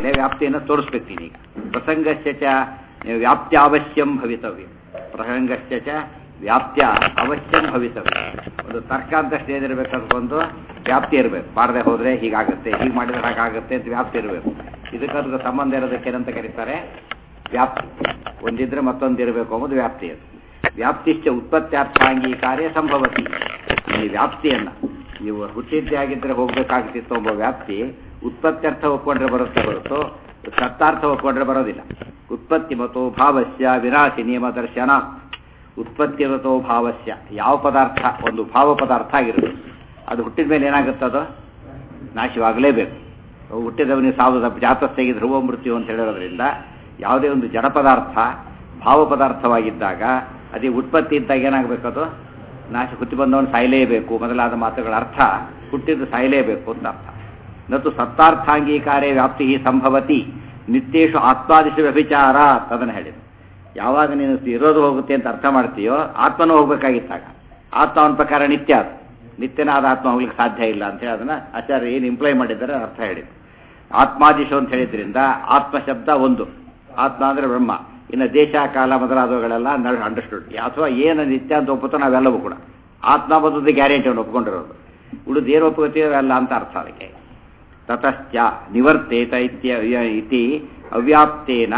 ಮೇಲೆ ವ್ಯಾಪ್ತಿಯನ್ನು ತೋರಿಸ್ಬೇಕು ನೀನೀಗ. ಪ್ರಸಂಗಸ್ಯ ಚ ವ್ಯಾಪ್ತ್ಯಾವಶ್ಯಂ ಭವಿತವ್ಯ, ಪ್ರಸಂಗಸ್ಯ ಚ ವ್ಯಾಪ್ತ್ಯ ಅವಶ್ಯಂ ಭವಿತವ್ಯ. ಒಂದು ತರ್ಕ ಅಂತ ಸ್ಟೇಜ್ ಇರಬೇಕು, ಅದಕ್ಕೊಂದು ವ್ಯಾಪ್ತಿ ಇರಬೇಕು. ಮಾಡದೆ ಹೋದರೆ ಹೀಗಾಗುತ್ತೆ, ಹೀಗೆ ಮಾಡಿದ್ರೆ ಹಾಗಾಗುತ್ತೆ ಅಂತ ವ್ಯಾಪ್ತಿ ಇರಬೇಕು. ಇದಕ್ಕದಕ್ಕೆ ಸಂಬಂಧ ಇರೋದಕ್ಕೆ ಏನಂತ ಕರೀತಾರೆ? ವ್ಯಾಪ್ತಿ. ಒಂದಿದ್ರೆ ಮತ್ತೊಂದು ಇರಬೇಕು ಅನ್ನೋದು ವ್ಯಾಪ್ತಿ. ಅದು ವ್ಯಾಪ್ತಿಶ್ಚ ಉತ್ಪತ್ತ್ಯಾರ್ಥಾಂಗೀಕಾರ್ಯ ಸಂಭವತಿ. ಈ ವ್ಯಾಪ್ತಿಯನ್ನು ನೀವು ಹುಟ್ಟಿದ್ದೇ ಆಗಿದ್ದರೆ ಹೋಗಬೇಕಾಗ್ತಿತ್ತು ಎಂಬ ವ್ಯಾಪ್ತಿ ಉತ್ಪತ್ತ್ಯರ್ಥ ಒಪ್ಕೊಂಡ್ರೆ ಬರುತ್ತೆ ಹೊರತು ಸತ್ತಾರ್ಥ ಒಪ್ಕೊಂಡ್ರೆ ಬರೋದಿಲ್ಲ. ಉತ್ಪತ್ತಿ ಮತೋ ಭಾವಸ್ಯ ವಿನಾಶಿ ನಿಯಮ ದರ್ಶನ. ಉತ್ಪತ್ತಿರತೋ ಭಾವಸ್ಯ, ಯಾವ ಪದಾರ್ಥ ಒಂದು ಭಾವ ಪದಾರ್ಥ ಆಗಿರುತ್ತೆ, ಅದು ಹುಟ್ಟಿದ ಮೇಲೆ ಏನಾಗುತ್ತೆ? ಅದು ನಾಶವಾಗಲೇಬೇಕು. ಹುಟ್ಟಿದವನಿಗೆ ಸಾವು ಜಾತಸ್ಥೆಗೆ ಧ್ರುವ ಮೃತ್ಯು ಅಂತ ಹೇಳಿರೋದ್ರಿಂದ ಯಾವುದೇ ಒಂದು ಜಡ ಪದಾರ್ಥ ಭಾವ ಪದಾರ್ಥವಾಗಿದ್ದಾಗ ಅದೇ ಉತ್ಪತ್ತಿ ಇದ್ದಾಗ ಏನಾಗಬೇಕು? ಅದು ನಾಶ. ಹುಟ್ಟಿ ಬಂದವನು ಸಾಯಲೇಬೇಕು ಮೊದಲಾದ ಮಾತುಗಳ ಅರ್ಥ ಹುಟ್ಟಿದ್ದು ಸಾಯಲೇಬೇಕು ಅಂತ ಅರ್ಥ. ನತು ಸತ್ತಾರ್ಥಾಂಗೀಕಾರೇ ವ್ಯಾಪ್ತಿ ಸಂಭವತಿ ನಿತ್ಯೇಶು ಆತ್ಮಾದಿಶ ವ್ಯಭಿಚಾರ. ಅದನ್ನು ಹೇಳಿದೆ. ಯಾವಾಗ ನೀನು ಇರೋದು ಹೋಗುತ್ತೆ ಅಂತ ಅರ್ಥ ಮಾಡ್ತೀಯೋ ಆತ್ಮನೂ ಹೋಗ್ಬೇಕಾಗಿತ್ತಾಗ. ಆತ್ಮ ಅವನ ಪ್ರಕಾರ ನಿತ್ಯ, ಅದು ನಿತ್ಯನಾದ ಆತ್ಮ ಹೋಗ್ಲಿಕ್ಕೆ ಸಾಧ್ಯ ಇಲ್ಲ ಅಂತೇಳಿ ಅದನ್ನು ಆಚಾರ್ಯ ಏನು ಇಂಪ್ಲೈ ಮಾಡಿದ್ದಾರೆ ಅರ್ಥ ಹೇಳಿದ್ರು. ಆತ್ಮಾದಿಶು ಅಂತ ಹೇಳಿದ್ರಿಂದ ಆತ್ಮ ಶಬ್ದ ಒಂದು, ಆತ್ಮ ಅಂದರೆ ಬ್ರಹ್ಮ. ಇನ್ನು ದೇಶ ಕಾಲ ಮೊದಲಾದವುಗಳೆಲ್ಲ ಅಂಡರ್ಸ್ಟುಡ್. ಅಥವಾ ಏನು ನಿತ್ಯ ಅಂತ ಒಪ್ಪುತ್ತೋ ನಾವೆಲ್ಲವೂ ಕೂಡ ಆತ್ಮ ಬಂದದ್ದು ಗ್ಯಾರಂಟಿಯನ್ನು ಒಪ್ಕೊಂಡಿರೋದು. ಉಳಿದು ಏನು ಒಪ್ಪುತ್ತೀವೋ ಅವೆಲ್ಲ ಅಂತ ಅರ್ಥ ಅದಕ್ಕೆ. ತತಶ್ಚ ನಿವರ್ತೇತ ಇತಿ ಅವ್ಯಾಪ್ತೇನ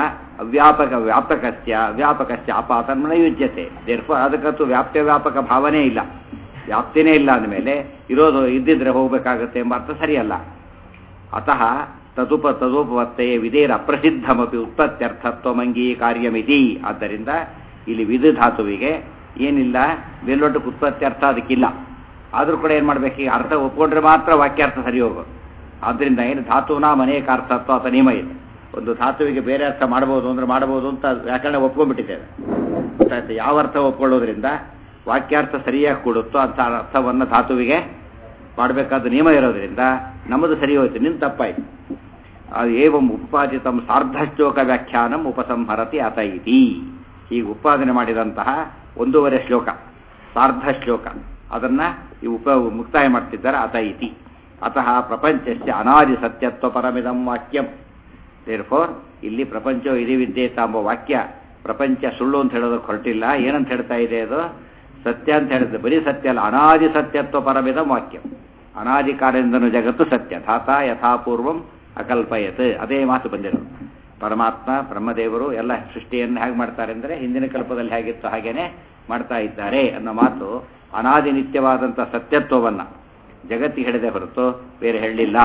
ವ್ಯಾಪಕಸ್ಯ ಅಪಾತನ್ಮನ ಯುಜ್ಯತೆ. ಅದಕ್ಕಂತೂ ವ್ಯಾಪ್ತ ಭಾವನೆ ಇಲ್ಲ, ವ್ಯಾಪ್ತಿನೇ ಇಲ್ಲ ಅಂದಮೇಲೆ ಇರೋದು ಇದ್ದಿದ್ರೆ ಹೋಗಬೇಕಾಗತ್ತೆ ಎಂಬ ಅರ್ಥ ಸರಿಯಲ್ಲ. ಅತಃ ತದುಪವರ್ತೆಯ ವಿಧೇರ ಅಪ್ರಸಿದ್ಧಮಪಿ ಉತ್ಪತ್ತ್ಯರ್ಥತ್ವಮಂಗೀಕಾರ್ಯಮಿತಿ. ಆದ್ದರಿಂದ ಇಲ್ಲಿ ವಿಧ ಧಾತುವಿಗೆ ಏನಿಲ್ಲ, ಮೇಲ್ನೋಟಕ್ಕೆ ಉತ್ಪತ್ತ್ಯರ್ಥ ಅದಕ್ಕಿಲ್ಲ. ಆದರೂ ಕೂಡ ಏನು ಮಾಡಬೇಕು? ಈ ಅರ್ಥ ಒಪ್ಕೊಂಡ್ರೆ ಮಾತ್ರ ವಾಕ್ಯಾರ್ಥ ಸರಿ ಹೋಗೋದು. ಆದ್ದರಿಂದ ಏನು ಧಾತುವಿನ ಅನೇಕ ಅರ್ಥತ್ವ ಅಥವಾ ನಿಯಮ ಇದೆ. ಒಂದು ಧಾತುವಿಗೆ ಬೇರೆ ಅರ್ಥ ಮಾಡ್ಬೋದು ಅಂದರೆ ಮಾಡ್ಬೋದು ಅಂತ ವ್ಯಾಕರಣ ಒಪ್ಕೊಂಡ್ಬಿಟ್ಟಿದ್ದೇವೆ. ಗೊತ್ತಾಯ್ತು? ಯಾವ ಅರ್ಥ ಒಪ್ಕೊಳ್ಳೋದ್ರಿಂದ ವಾಕ್ಯಾರ್ಥ ಸರಿಯಾಗಿ ಕೊಡುತ್ತೋ ಅಂತ ಅರ್ಥವನ್ನು ಧಾತುವಿಗೆ ಮಾಡಬೇಕಾದ ನಿಯಮ ಇರೋದ್ರಿಂದ ನಮ್ಮದು ಸರಿ ಹೋಯ್ತು, ನಿನ್ನ ತಪ್ಪಾಯಿತು. ಅದು ಏವಂ ಉತ್ಪಾದಿತಂ ಸಾರ್ಧಶ್ಲೋಕ ವ್ಯಾಖ್ಯಾನಂ ಉಪಸಂಹರತಿ ಅತ ಇತಿ. ಹೀಗೆ ಉತ್ಪಾದನೆ ಮಾಡಿದಂತಹ 1.5 ಶ್ಲೋಕ ಸಾರ್ಧ ಶ್ಲೋಕ ಅದನ್ನು ಮುಕ್ತಾಯ ಮಾಡ್ತಿದ್ದಾರೆ. ಅತ ಇತಿ ಅತಃ ಪ್ರಪಂಚಸ್ಯ ಅನಾದಿ ಸತ್ಯತ್ವ ಪರಮಿದಂ ವಾಕ್ಯಂ. ದೇರ್ಫೋರ್ ಇಲ್ಲಿ ಪ್ರಪಂಚ ಇದೇ ವಿದ್ಯೇತ ಎಂಬ ವಾಕ್ಯ ಪ್ರಪಂಚ ಸುಳ್ಳು ಅಂತ ಹೇಳೋದಕ್ಕೆ ಹೊರಟಿಲ್ಲ. ಏನಂತ ಹೇಳ್ತಾ ಇದೆ? ಅದು ಸತ್ಯ ಅಂತ ಹೇಳಿದ್ರೆ ಬರೀ ಸತ್ಯ ಅಲ್ಲ, ಅನಾದಿ ಸತ್ಯತ್ವ ಪರಮಿದಂ ವಾಕ್ಯಂ. ಅನಾದಿ ಕಾಲದಿಂದನೂ ಜಗತ್ತು ಸತ್ಯ. ಧಾತ ಯಥಾಪೂರ್ವಂ ಅಕಲ್ಪಯತ್. ಅದೇ ಮಾತು ಬಂದಿರೋದು. ಪರಮಾತ್ಮ ಬ್ರಹ್ಮದೇವರು ಎಲ್ಲ ಸೃಷ್ಟಿಯನ್ನು ಹೇಗೆ ಮಾಡ್ತಾರೆ ಅಂದರೆ ಹಿಂದಿನ ಕಲ್ಪದಲ್ಲಿ ಹೇಗಿತ್ತು ಹಾಗೇನೆ ಮಾಡ್ತಾ ಇದ್ದಾರೆ ಅನ್ನೋ ಮಾತು ಅನಾದಿ ನಿತ್ಯವಾದಂಥ ಸತ್ಯತ್ವವನ್ನು ಜಗತ್ತಿಗೆ ಹೇಳಿದೆ ಹೊರತು ಬೇರೆ ಹೇಳಲಿಲ್ಲ.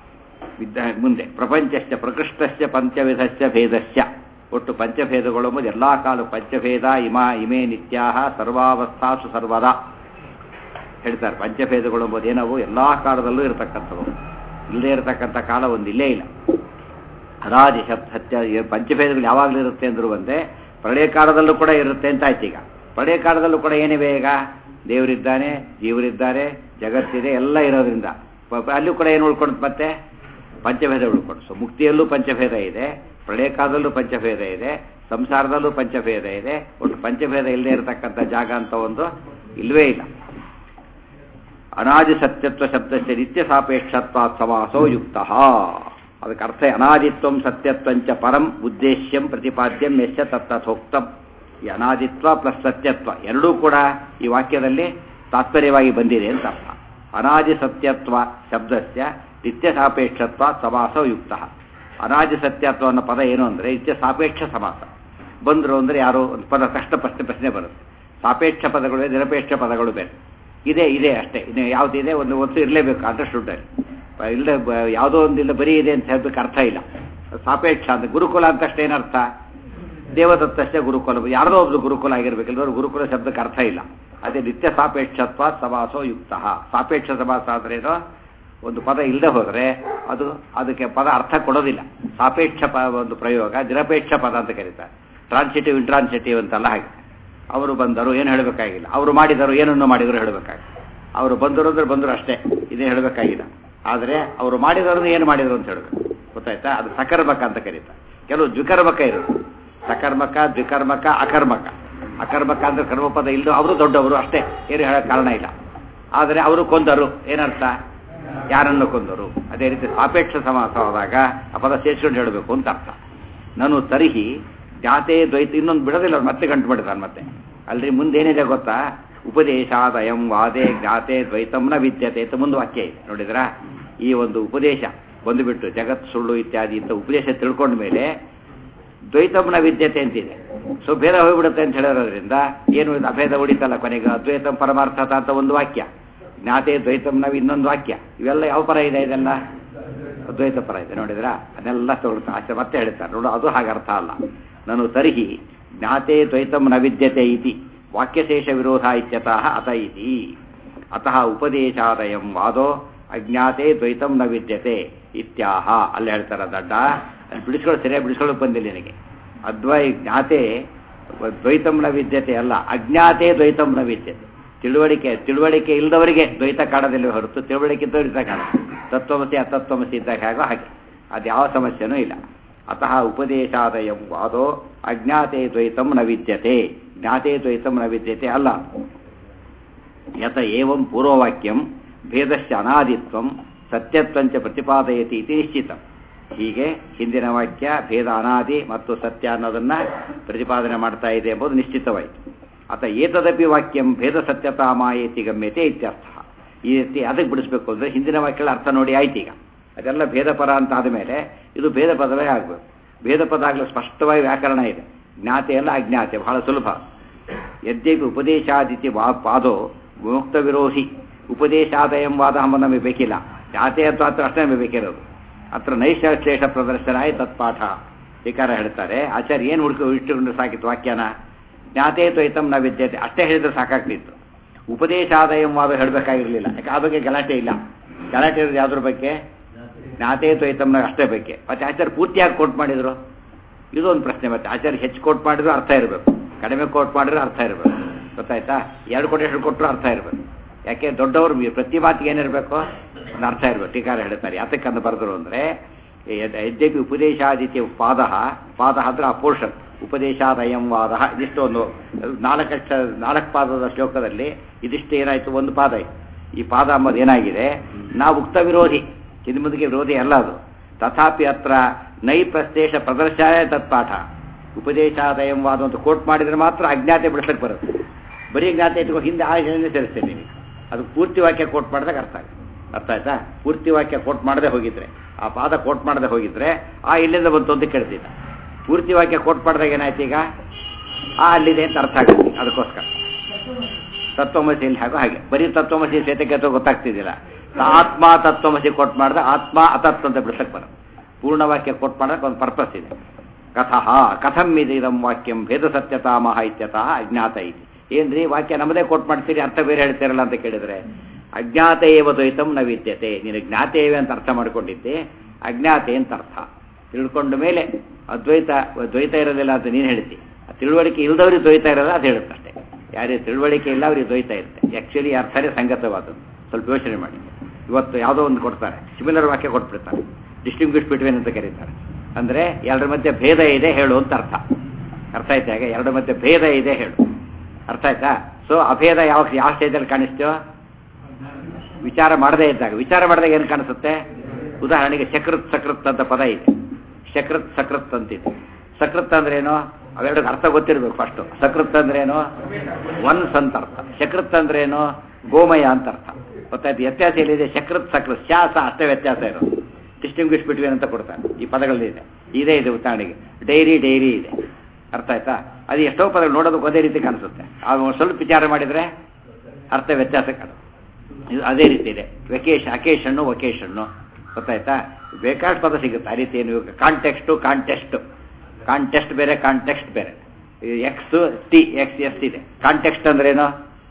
ಮುಂದೆ ಪ್ರಪಂಚಸ್ಯ ಪ್ರಕೃಷ್ಟಸ್ಯ ಪಂಚವಿಧಸ್ಯ ಭೇದಸ್ಯ. ಒಟ್ಟು ಪಂಚಭೇದಗಳು ಎಂಬುದು ಎಲ್ಲ ಕಾಲ ಪಂಚಭೇದ ಇಮೇ ನಿತ್ಯಾಹ ಸರ್ವಾವಸ್ಥಾಸು ಸರ್ವದಾ ಹೇಳ್ತಾರೆ. ಪಂಚಭೇದಗಳು ಎಂಬುದು ಏನವು ಎಲ್ಲ ಕಾಲದಲ್ಲೂ ಇರತಕ್ಕಂಥವು. ಇಲ್ಲದೇ ಇರತಕ್ಕಂಥ ಕಾಲ ಒಂದಿಲ್ಲೇ ಇಲ್ಲ. ಅನಾದಿ ಸತ್ಯ ಪಂಚಭೇದಗಳು ಯಾವಾಗಲೂ ಇರುತ್ತೆ ಅಂದ್ರು ಒಂದೇ, ಪ್ರಳಯ ಕಾಲದಲ್ಲೂ ಕೂಡ ಇರುತ್ತೆ ಅಂತ ಆಯ್ತು. ಈಗ ಪ್ರಳಯ ಕಾಲದಲ್ಲೂ ಕೂಡ ಏನಿವೆ? ಈಗ ದೇವರಿದ್ದಾನೆ, ಜೀವರಿದ್ದಾರೆ, ಜಗತ್ತಿದೆ, ಎಲ್ಲ ಇರೋದ್ರಿಂದ ಅಲ್ಲೂ ಕೂಡ ಏನು ಉಳ್ಕೊಂಡು ಮತ್ತೆ ಪಂಚಭೇದ ಉಳ್ಕೊಂಡು. ಸೊ ಮುಕ್ತಿಯಲ್ಲೂ ಪಂಚಭೇದ ಇದೆ, ಪ್ರಳಯ ಕಾಲದಲ್ಲೂ ಪಂಚಭೇದ ಇದೆ, ಸಂಸಾರದಲ್ಲೂ ಪಂಚಭೇದ ಇದೆ. ಒಟ್ಟು ಪಂಚಭೇದ ಇಲ್ಲದೆ ಇರತಕ್ಕಂಥ ಜಾಗ ಅಂತ ಒಂದು ಇಲ್ಲವೇ ಇಲ್ಲ. ಅನಾದಿ ಸತ್ಯತ್ವ ಶಬ್ದಕ್ಕೆ ನಿತ್ಯ ಸಾಪೇಕ್ಷತ್ವ ಸಮಾಸೋ ಯುಕ್ತ. ಅದಕ್ಕೆ ಅರ್ಥ ಅನಾದಿತ್ವಂ ಸತ್ಯತ್ವಂಚ ಪರಂ ಉದ್ದೇಶ್ಯಂ ಪ್ರತಿಪಾದ್ಯಂ ಯಶ್ಚ ತತ್ತಥೋಕ್ತಂ. ಈ ಅನಾದಿತ್ವ ಪ್ಲಸ್ ಸತ್ಯತ್ವ ಎರಡೂ ಕೂಡ ಈ ವಾಕ್ಯದಲ್ಲಿ ತಾತ್ಪರ್ಯವಾಗಿ ಬಂದಿದೆ ಅಂತ ಅರ್ಥ. ಅನಾದಿ ಸತ್ಯತ್ವ ಶಬ್ದಸ್ಯ ನಿತ್ಯ ಸಾಪೇಕ್ಷತ್ವ ಸಮಾಸೋ ಯುಕ್ತ. ಅನಾದಿ ಸತ್ಯತ್ವ ಅನ್ನೋ ಪದ ಏನು ಅಂದರೆ ನಿತ್ಯ ಸಾಪೇಕ್ಷ ಸಮಾಸ. ಬಂದರು ಅಂದರೆ ಯಾರೋ ಒಂದು ಪದ ಕಷ್ಟ ಪ್ರಶ್ನೆ ಬರುತ್ತೆ. ಸಾಪೇಕ್ಷ ಪದಗಳು ನಿರಪೇಕ್ಷ ಪದಗಳು ಬೇರೆ. ಇದೆ ಅಷ್ಟೇ. ಇನ್ನು ಯಾವುದಿದೆ ಒಂದು ಒತ್ತು ಇರಲೇಬೇಕು ಅಂಡರ್ಸ್ಟುಡ್ಡಲ್ಲಿ. ಇಲ್ಲದೆ ಯಾವುದೋ ಒಂದಿಲ್ಲ ಬರೀ ಇದೆ ಅಂತ ಹೇಳಬೇಕು ಅರ್ಥ ಇಲ್ಲ. ಸಾಪೇಕ್ಷ ಅಂತ ಗುರುಕುಲ ಅಂತಷ್ಟೇ ಏನರ್ಥ? ದೇವದತ್ತಷ್ಟೇ ಗುರುಕುಲ, ಯಾರದೋ ಒಬ್ರು ಗುರುಕುಲ ಆಗಿರ್ಬೇಕಿಲ್ಲದವ್ರು ಗುರುಕುಲ ಶಬ್ದಕ್ಕೆ ಅರ್ಥ ಇಲ್ಲ. ಅದೇ ನಿತ್ಯ ಸಾಪೇಕ್ಷತ್ವ ಸಮಾಸೋ ಯುಕ್ತ. ಸಾಪೇಕ್ಷ ಸಮಾಸ ಅಂದ್ರೇನೋ ಒಂದು ಪದ ಇಲ್ಲದೆ ಹೋದರೆ ಅದಕ್ಕೆ ಪದ ಅರ್ಥ ಕೊಡೋದಿಲ್ಲ. ಸಾಪೇಕ್ಷ ಒಂದು ಪ್ರಯೋಗ ನಿರಪೇಕ್ಷ ಪದ ಅಂತ ಕರೀತಾರೆ. ಟ್ರಾನ್ಸಿಟಿವ್ ಇಂಟ್ರಾನ್ಸಿಟಿವ್ ಅಂತೆಲ್ಲ ಹಾಗೆ. ಅವರು ಬಂದರು ಏನು ಹೇಳಬೇಕಾಗಿಲ್ಲ, ಅವರು ಮಾಡಿದರು ಏನನ್ನು ಮಾಡಿದರು ಹೇಳಬೇಕಾಗಿಲ್ಲ. ಅವರು ಬಂದರು ಅಂದ್ರೆ ಬಂದರು ಅಷ್ಟೇ, ಇದೇ ಹೇಳಬೇಕಾಗಿಲ್ಲ. ಆದರೆ ಅವರು ಮಾಡಿದವರು ಏನು ಮಾಡಿದರು ಅಂತ ಹೇಳಬೇಕು. ಗೊತ್ತಾಯ್ತಾ? ಅದು ಸಕರ್ಮಕ ಅಂತ ಕರೀತಾರೆ. ಕೆಲವು ದ್ವಿಕರ್ಮಕ ಇರುತ್ತೆ. ಸಕರ್ಮಕ, ದ್ವಿಕರ್ಮಕ, ಅಕರ್ಮಕ. ಅಕರ್ಮಕ ಅಂದ್ರೆ ಕರ್ಮಪದ ಇಲ್ಲದು ಅವರು ದೊಡ್ಡವರು ಅಷ್ಟೇ, ಏನು ಹೇಳೋಕ್ಕೆ ಕಾರಣ ಇಲ್ಲ. ಆದರೆ ಅವರು ಕೊಂದರು ಏನರ್ಥ? ಯಾರನ್ನು ಕೊಂದರು. ಅದೇ ರೀತಿ ಸಾಪೇಕ್ಷ ಸಮಾಸವಾದಾಗ ಆ ಪದ ಸೇರಿಸ್ಕೊಂಡು ಹೇಳಬೇಕು ಅಂತ ಅರ್ಥ. ನಾನು ತರ್ಹಿ ಜ್ಞಾತೆ ದ್ವೈತ ಇನ್ನೊಂದು ಬಿಡೋದಿಲ್ಲ, ಅವ್ರು ಮತ್ತೆ ಗಂಟು ಮಾಡಿದಾನೆ ಮತ್ತೆ. ಅಲ್ರಿ ಮುಂದೇನಿದೆ ಗೊತ್ತಾ, ಉಪದೇಶಾದಯಂ ವಾದೇ ಜ್ಞಾತೆ ದ್ವೈತಂನ ವಿದ್ಯತೆ ಅಂತ ಮುಂದೆ ವಾಕ್ಯ ಇದೆ ನೋಡಿದ್ರಾ. ಈ ಒಂದು ಉಪದೇಶ ಬಂದುಬಿಟ್ಟು ಜಗತ್ ಸುಳ್ಳು ಇತ್ಯಾದಿ ಅಂತ ಉಪದೇಶ ತಿಳ್ಕೊಂಡ ಮೇಲೆ ದ್ವೈತಂನ ವಿದ್ಯತೆ ಅಂತಿದೆ. ಸೊ ಭೇದ ಹೋಗ್ಬಿಡುತ್ತೆ ಅಂತ ಹೇಳಿರೋದ್ರಿಂದ ಏನು ಅಭೇದ ಉಳಿತಲ್ಲ ಕೊನೆಗೆ. ಅದ್ವೈತಂ ಪರಮಾರ್ಥತ ಅಂತ ಒಂದು ವಾಕ್ಯ, ಜ್ಞಾತೆ ದ್ವೈತಂನ ಇನ್ನೊಂದು ವಾಕ್ಯ. ಇವೆಲ್ಲ ಯಾವ ಪರ ಇದೆ? ಇದೆಲ್ಲ ಅದ್ವೈತ ಪರ ಇದೆ ನೋಡಿದ್ರ. ಅದನ್ನೆಲ್ಲ ತಗೊಳ್ತಾ ಆಚೆ ಮತ್ತೆ ಹೇಳ್ತಾರೆ ನೋಡು, ಅದು ಹಾಗೆ ಅರ್ಥ ಅಲ್ಲ. ನಾನು ತರ್ಹಿ ಜ್ಞಾತೆ ದ್ವೈತಂ ನ ವಿದ್ಯತೆ ಇತಿ ವಾಕ್ಯಶೇಷ ವಿರೋಧ ಇತ್ಯತಃ ಅತ ಇತಿ. ಅತಃ ಉಪದೇಶಾದಯಂ ವಾದೋ ಅಜ್ಞಾತೆ ದ್ವೈತಂ ನ ವಿದ್ಯತೆ ಇತ್ಯಾಹ. ಅಲ್ಲಿ ಹೇಳ್ತಾರ ದಡ್ಡ, ಅಲ್ಲಿ ಬಿಡಿಸ್ಕೊಳ್ಳೋ ಸರಿಯಾಗಿ ಬಿಡಿಸ್ಕೊಳ್ಳೋಕೆ ಬಂದಿಲ್ಲ ನಿನಗೆ. ಜ್ಞಾತೆ ದ್ವೈತಂ ನ ವಿದ್ಯತೆ ಅಲ್ಲ, ಅಜ್ಞಾತೆ ದ್ವೈತಂ ನ ವಿದ್ಯತೆ. ತಿಳುವಳಿಕೆ ಇಲ್ಲದವರಿಗೆ ದ್ವೈತ ಕಾಣದಲ್ಲಿ ಹೊರತು ತಿಳುವಳಿಕೆ ಇದ್ದವ್ರು ಇದ್ದಾಗ ಕಾಣ. ತತ್ವಮಸಿ ಅತತ್ವಮಸಿ ಇದ್ದಾಗ ಹೇಗೋ ಹಾಗೆ, ಅದು ಯಾವ ಸಮಸ್ಯೆನೂ ಇಲ್ಲ. ಅತಃ ಉಪದೇಶಾದಯಂ ವಾದೋ ಅಜ್ಞಾತೆ ದ್ವೈತಂ ನ ವಿದ್ಯತೆ, ಜ್ಞಾತೆ ದ್ವೈತಂ ನ ವಿದ್ಯತೆ ಅಲ್ಲ. ಯತ ಏವಂ ಪೂರ್ವವಾಕ್ಯಂ ಭೇದಶ್ಚ ಅನಾದಿತ್ವಂ ಸತ್ಯತ್ವಂಚ ಪ್ರತಿಪಾದಯತಿ ಇತಿ ನಿಶ್ಚಿತಂ. ಹೀಗೆ ಹಿಂದಿನ ವಾಕ್ಯ ಭೇದ ಅನಾದಿ ಮತ್ತು ಸತ್ಯ ಅನ್ನೋದನ್ನ ಪ್ರತಿಪಾದನೆ ಮಾಡ್ತಾ ಇದೆ ಎಂಬುದು ನಿಶ್ಚಿತವಾಯಿತು. ಅತ ಏತದಪಿ ವಾಕ್ಯಂ ಭೇದ ಸತ್ಯತಾ ಮಾಯೇತಿ ಗಮ್ಯತೆ ಇತ್ಯರ್ಥ. ಈ ರೀತಿ ಅದಕ್ಕೆ ಬಿಡಿಸ್ಬೇಕು ಅಂದರೆ ಹಿಂದಿನ ವಾಕ್ಯಗಳ ಅರ್ಥ ನೋಡಿ ಆಯ್ತು. ಈಗ ಅದೆಲ್ಲ ಭೇದ ಪರ ಅಂತ ಆದಮೇಲೆ ಇದು ಭೇದ ಪದವೇ ಆಗಬೇಕು. ಭೇದ ಪದ ಆಗಲು ಸ್ಪಷ್ಟವಾಗಿ ವ್ಯಾಕರಣ ಇದೆ. ಜ್ಞಾತೆ ಅಲ್ಲ ಅಜ್ಞಾತೆ, ಬಹಳ ಸುಲಭ. ಯದ್ಯಪಿ ಉಪದೇಶಾದಿತಿ ಪಾದೋ ಮುಕ್ತ ವಿರೋಧಿ ಉಪದೇಶಾದಯಂ ವಾದ ನಮಗೆ ಬೇಕಿಲ್ಲ. ಜ್ಞಾತೆ ಅಥವಾ ಹತ್ರ ಅಷ್ಟೇ ನಮಗೆ ಬೇಕಿರೋದು. ಅತ್ರ ನೈಶ್ಲೇಷ ಪ್ರದರ್ಶನ ತತ್ಪಾಠ ವಿಕಾರ ಹೇಳ್ತಾರೆ. ಆಚಾರ್ಯ ಏನು ಇಟ್ಟುಕೊಂಡು ಸಾಕಿತ್ತು ವಾಕ್ಯನ? ಜ್ಞಾತೆ ದ್ವೈತಂ ನ ವಿದ್ಯತೆ ಅಷ್ಟೇ ಹೇಳಿದ್ರೆ ಸಾಕಾಗ್ತಿತ್ತು. ಉಪದೇಶಾದಯಂ ವಾದ ಹೇಳಬೇಕಾಗಿರಲಿಲ್ಲ. ಯಾಕೆ ಆ ಬಗ್ಗೆ ಗಲಾಟೆ ಇಲ್ಲ. ಗಲಾಟೆ ಇರೋದು ಯಾವುದ್ರ ಬಗ್ಗೆ? ಜ್ಞಾತೆ ದ್ವೈತಂನ ಅಷ್ಟೇ ಬಗ್ಗೆ. ಮತ್ತೆ ಆಚಾರ್ಯ ಪೂರ್ತಿಯಾಗಿ ಕೋಟ್ ಮಾಡಿದ್ರು, ಇದು ಒಂದು ಪ್ರಶ್ನೆ. ಮತ್ತೆ ಆಚಾರ್ಯ ಹೆಚ್ಚು ಕೋಟ್ ಮಾಡಿದ್ರು ಅರ್ಥ ಇರಬೇಕು, ಕಡಿಮೆ ಕೋಟ್ ಮಾಡಿದ್ರೆ ಅರ್ಥ ಇರಬೇಕು. ಗೊತ್ತಾಯ್ತಾ? 2 ಕೊಟೇಶನ್ ಕೊಟ್ಟರು ಅರ್ಥ ಇರಬೇಕು. ಯಾಕೆ ದೊಡ್ಡವರು ಪ್ರತಿ ಮಾತಿಗೆ ಏನಿರಬೇಕು? ಒಂದು ಅರ್ಥ ಇರಬೇಕು. ಟೀಕಾರ ಹೇಳ್ತಾರೆ ಯಾತಕ್ಕಂತ ಬರೆದ್ರು ಅಂದರೆ, ಯದ್ಯಪಿ ಉಪದೇಶಾದಿತ್ಯ ಪಾದ ಅಂದ್ರೆ ಆ ಪೋರ್ಷನ್, ಉಪದೇಶಾದಯಂ ವಾದ ಇದಿಷ್ಟು ಒಂದು 4 ಪಾದದ ಶ್ಲೋಕದಲ್ಲಿ ಇದಿಷ್ಟು ಏನಾಯಿತು? ಒಂದು ಪಾದ ಇತ್ತು. ಈ ಪಾದ ಅಂಬದು ಏನಾಗಿದೆ? ನಾವು ಉಕ್ತ ವಿರೋಧಿ, ಹಿಂದೆ ಮುಂದಿಗೆ ವಿರೋಧಿ ಅಲ್ಲ ಅದು. ತಥಾಪಿ ಅತ್ರ ನೈ ಪ್ರಸ್ತೇಶ ಪ್ರದರ್ಶನ ತತ್ಪಾಠ. ಉಪದೇಶಾದಯಂ ವಾದ ಅಂತ ಕೋಟ್ ಮಾಡಿದರೆ ಮಾತ್ರ ಅಜ್ಞಾತೆ ಬಿಡಿಸಕ್ಕೆ ಬರುತ್ತೆ. ಬರೀ ಜ್ಞಾತೆ ಇಟ್ಕೊಂಡು ಹಿಂದೆ ಆ ಜನನೇ ಸೇರಿಸ್ತೇನೆ ನೀವು. ಅದು ಪೂರ್ತಿ ವಾಕ್ಯ ಕೋಟ್ ಮಾಡಿದಾಗ ಅರ್ಥ ಆಗುತ್ತೆ. ಅರ್ಥ ಆಯ್ತಾ? ಪೂರ್ತಿ ವಾಕ್ಯ ಕೋಟ್ ಮಾಡದೆ ಹೋಗಿದ್ರೆ, ಆ ಪಾದ ಕೋಟ್ ಮಾಡದೆ ಹೋಗಿದ್ರೆ ಆ ಇಲ್ಲಿಂದ ಬಂತು ಅಂತ ಕೇಳ್ತಿದ್ದ. ಪೂರ್ತಿ ವಾಕ್ಯ ಕೋಟ್ ಮಾಡಿದಾಗ ಏನಾಯ್ತು? ಈಗ ಆ ಅಲ್ಲಿದೆ ಅಂತ ಅರ್ಥ ಆಗುತ್ತೆ. ಅದಕ್ಕೋಸ್ಕರ ತತ್ವಮಸಿ ಇಲ್ಲಿ ಹಾಗೋ ಹಾಗೆ. ಬರೀ ತತ್ವಮಸಿ ಸೇತಕ್ಕೆ ಅಥವಾ ಗೊತ್ತಾಗ್ತಿದ್ದಿಲ್ಲ. ಆತ್ಮ ತತ್ವಮಸಿ ಕೋಟ್ ಮಾಡಿದ್ರೆ ಆತ್ಮ ಅತತ್ವ ಅಂತ ಬಿಡಿಸಕ್ಕೆ ಬರೋದು. ಪೂರ್ಣ ವಾಕ್ಯ ಕೋಟ್ ಮಾಡೋಕೆ ಒಂದು ಪರ್ಪಸ್ ಇದೆ. ಕಥಂ ಇದಂ ವಾಕ್ಯಂ ಭೇದ ಸತ್ಯತಾ ಮಹ ಇತ್ಯತಃ ಅಜ್ಞಾತ ಇತಿ. ಏನ್ರಿ ವಾಕ್ಯ ನಮ್ಮದೇ ಕೋಟ್ ಮಾಡ್ತೀರಿ, ಅರ್ಥ ಬೇರೆ ಹೇಳ್ತೀರಲ್ಲ ಅಂತ ಕೇಳಿದ್ರೆ, ಅಜ್ಞಾತ ಏವ ದ್ವೈತಂ ನ ವಿದ್ಯತೆ. ನೀನು ಜ್ಞಾತೇವೆ ಅಂತ ಅರ್ಥ ಮಾಡ್ಕೊಂಡಿದ್ದೆ, ಅಜ್ಞಾತೆ ಅಂತ ಅರ್ಥ ತಿಳ್ಕೊಂಡ ಮೇಲೆ ದ್ವೈತ ಇರೋದಿಲ್ಲ ಅಂತ ನೀನು ಹೇಳ್ತಿ. ತಿಳುವಳಿಕೆ ಇಲ್ಲದವ್ರಿಗೆ ದ್ವೈತ ಇರೋಲ್ಲ ಅದು ಹೇಳುತ್ತಷ್ಟೇ. ಯಾರೇ ತಿಳುವಳಿಕೆ ಇಲ್ಲ ಅವ್ರಿಗೆ ದ್ವೈತ ಇರುತ್ತೆ. ಆ್ಯಕ್ಚುಲಿ ಅರ್ಥನೇ ಸಂಗತವಾದದ್ದು. ಸ್ವಲ್ಪ ಯೋಚನೆ ಮಾಡಿ. ಇವತ್ತು ಯಾವುದೋ ಒಂದು ಕೊಡ್ತಾರೆ, ಸಿಮಿಲರ್ ವಾಕ್ಯ ಕೊಟ್ಬಿಡ್ತಾರೆ, ಡಿಸ್ಟಿಂಗ್ವಿಶ್ ಬಿಟ್ವೀನ್ ಅಂತ ಕರೀತಾರೆ. ಅಂದರೆ 2 ಮಧ್ಯೆ ಭೇದ ಇದೆ ಹೇಳು ಅಂತ ಅರ್ಥ. ಅರ್ಥ ಆಯ್ತಾ? ಹಾಗೆ 2 ಮಧ್ಯೆ ಭೇದ ಇದೆ ಹೇಳು. ಅರ್ಥ ಆಯ್ತಾ? ಸೊ ಅಭೇದ ಯಾವ ಸ್ಟೇಜಲ್ಲಿ ಕಾಣಿಸ್ತೋ? ವಿಚಾರ ಮಾಡದೇ ಇದ್ದಾಗ. ವಿಚಾರ ಮಾಡಿದಾಗ ಏನು ಕಾಣಿಸುತ್ತೆ? ಉದಾಹರಣೆಗೆ ಸಕೃತ್ ಅಂತ ಪದ ಇದೆ. ಸಕೃತ್ ಅಂತಿದೆ. ಸಕೃತ್ ಅಂದ್ರೇನು? ಅವೆರಡು ಅರ್ಥ ಗೊತ್ತಿರಬೇಕು ಫಸ್ಟು. ಸಕೃತ್ ಅಂದ್ರೇನು? ಒನ್ಸ್ ಅಂತ ಅರ್ಥ. ಸಕೃತ್ ಅಂದ್ರೇನು? ಗೋಮಯ ಅಂತ ಅರ್ಥ. ಗೊತ್ತಾಯ್ತು? ವ್ಯತ್ಯಾಸ ಎಲ್ಲಿದೆ? ಸಕೃತ್ ಶಾಸ ಅಷ್ಟೇ ವ್ಯತ್ಯಾಸ ಇರೋದು. ಡಿಸ್ಟಿಂಗ್ವಿಶ್ ಬಿಟ್ವೀನ್ ಅಂತ ಕೊಡ್ತಾರೆ. ಈ ಪದಗಳಿದೆ. ಇದೇ ಇದೆ. ಉದಾಹರಣೆಗೆ ಡೈರಿ ಇದೆ. ಅರ್ಥ ಆಯ್ತಾ? ಅದು ಎಷ್ಟೋ ಪದಗಳು ನೋಡೋದಕ್ಕೆ ಅದೇ ರೀತಿ ಕಾಣಿಸುತ್ತೆ. ಸ್ವಲ್ಪ ವಿಚಾರ ಮಾಡಿದರೆ ಅರ್ಥ ವ್ಯತ್ಯಾಸ ಕಾಣುತ್ತೆ. ಇದು ಅದೇ ರೀತಿ ಇದೆ. ಅಕೇಶನ್ನು ವೊಕೇಶನ್ನು. ಗೊತ್ತಾಯ್ತಾ? ಬೇಕಾಷ್ಟು ಪದ ಸಿಗುತ್ತೆ ಆ ರೀತಿ. ಏನು ಕಾಂಟೆಸ್ಟ್ ಬೇರೆ, ಕಾಂಟೆಕ್ಸ್ಟ್ ಬೇರೆ. ಎಕ್ಸ್ ಇದೆ. ಕಾಂಟೆಕ್ಸ್ಟ್ ಅಂದ್ರೇನು?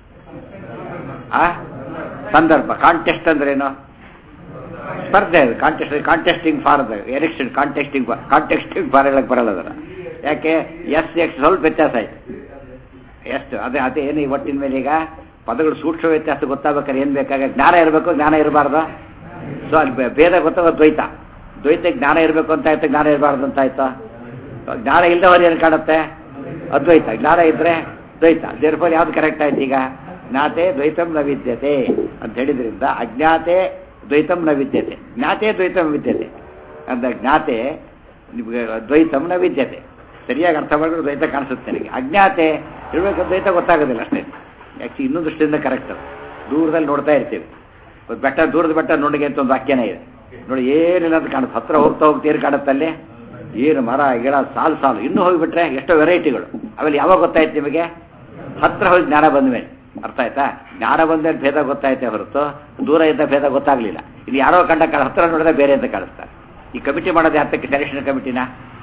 ಸಂದರ್ಭ. ಕಾಂಟೆಸ್ಟ್ ಅಂದ್ರೇನು? ಸ್ಪರ್ಧೆ. Contesting for election. Contesting for ಹೇಳಕ್ ಬರಲ್ಲ ಅದರ. ಯಾಕೆ? ಎಕ್ಸ್ ಸ್ವಲ್ಪ ವ್ಯತ್ಯಾಸ ಆಯ್ತು. ಎಷ್ಟು ಅದೇ ಏನು ಒಟ್ಟಿನ ಮೇಲೆ ಈಗ ಪದಗಳು ಸೂಕ್ಷ್ಮ ವ್ಯತ್ಯಾಸ ಗೊತ್ತಾಗ್ಬೇಕಾದ್ರೆ ಏನು ಬೇಕಾಗ? ಜ್ಞಾನ ಇರಬೇಕು, ಜ್ಞಾನ ಇರಬಾರ್ದು. ಸೊ ಅಲ್ಲಿ ಭೇದ ಗೊತ್ತಾಗ ದ್ವೈತ ಜ್ಞಾನ ಇರಬೇಕು ಅಂತ ಆಯ್ತು, ಜ್ಞಾನ ಇರಬಾರ್ದು ಅಂತ ಆಯ್ತು. ಜ್ಞಾನ ಇಲ್ಲದವರು ಏನು ಕಾಣುತ್ತೆ? ಅದ್ವೈತ. ಜ್ಞಾನ ಇದ್ರೆ ದ್ವೈತ. ದೇರ್ಫೋರ್ ಯಾವ್ದು ಕರೆಕ್ಟ್ ಆಯ್ತು? ಈಗ ಜ್ಞಾತೆ ದ್ವೈತಂ ನ ವಿದ್ಯತೆ ಅಂತ ಹೇಳಿದ್ರಿಂದ ಅಜ್ಞಾತೆ ದ್ವೈತಂ ನ ವಿದ್ಯತೆ, ಜ್ಞಾತೆ ದ್ವೈತಂ ವಿದ್ಯತೆ ಅಂತ. ಜ್ಞಾತೆ ದ್ವೈತಂ ನ ವಿದ್ಯತೆ, ಸರಿಯಾಗಿ ಅರ್ಥ ಮಾಡಿದ್ರೆ ದ್ವೈತ ಕಾಣಿಸುತ್ತೆ ನನಗೆ. ಅಜ್ಞಾತೆ ಇರಬೇಕು, ದ್ವೈತ ಗೊತ್ತಾಗೋದಿಲ್ಲ ಅಷ್ಟೇ. ಆ್ಯಕ್ಚುಲಿ ಇನ್ನೊಂದು ದೃಷ್ಟಿಯಿಂದ ಕರೆಕ್ಟ್. ದೂರದಲ್ಲಿ ನೋಡ್ತಾ ಇರ್ತೀವಿ, ಬೆಟ್ಟ, ದೂರದ ಬೆಟ್ಟ ನೋಡಿಗೆ ಅಂತ ಒಂದು ವಾಕ್ಯನೇ ಇದೆ ನೋಡಿ. ಏನಿಲ್ಲ ಅಂತ ಕಾಣುತ್ತೆ, ಹತ್ರ ಹೋಗ್ತಾ ಹೋಗ್ತೀರಿ ಕಾಣುತ್ತಲ್ಲಿ ಏನು ಮರ ಗಿಡ ಸಾಲು ಸಾಲು. ಇನ್ನೂ ಹೋಗಿಬಿಟ್ರೆ ಎಷ್ಟೋ ವೆರೈಟಿಗಳು. ಆಮೇಲೆ ಯಾವಾಗ ಗೊತ್ತಾಯ್ತು ನಿಮಗೆ? ಹತ್ರ ಹೋಗಿ ಜ್ಞಾನ ಬಂದ ಮೇಲೆ ಅರ್ಥ ಆಯ್ತಾ? ಜ್ಞಾನ ಬಂದ ಮೇಲೆ ಭೇದ ಗೊತ್ತಾಯ್ತೆ ಹೊರತು ದೂರ ಇದ್ದ ಭೇದ ಗೊತ್ತಾಗಲಿಲ್ಲ. ಇದು ಯಾರೋ ಕಂಡ ಹತ್ರ ನೋಡಿದ್ರೆ ಬೇರೆ ಅಂತ ಕಾಣಿಸ್ತಾರೆ. ಈ ಕಮಿಟಿ ಮಾಡೋದು ಯಾತಕ್ಕೆ? ಸೆಲೆಕ್ಷನ್ ಕಮಿಟಿನ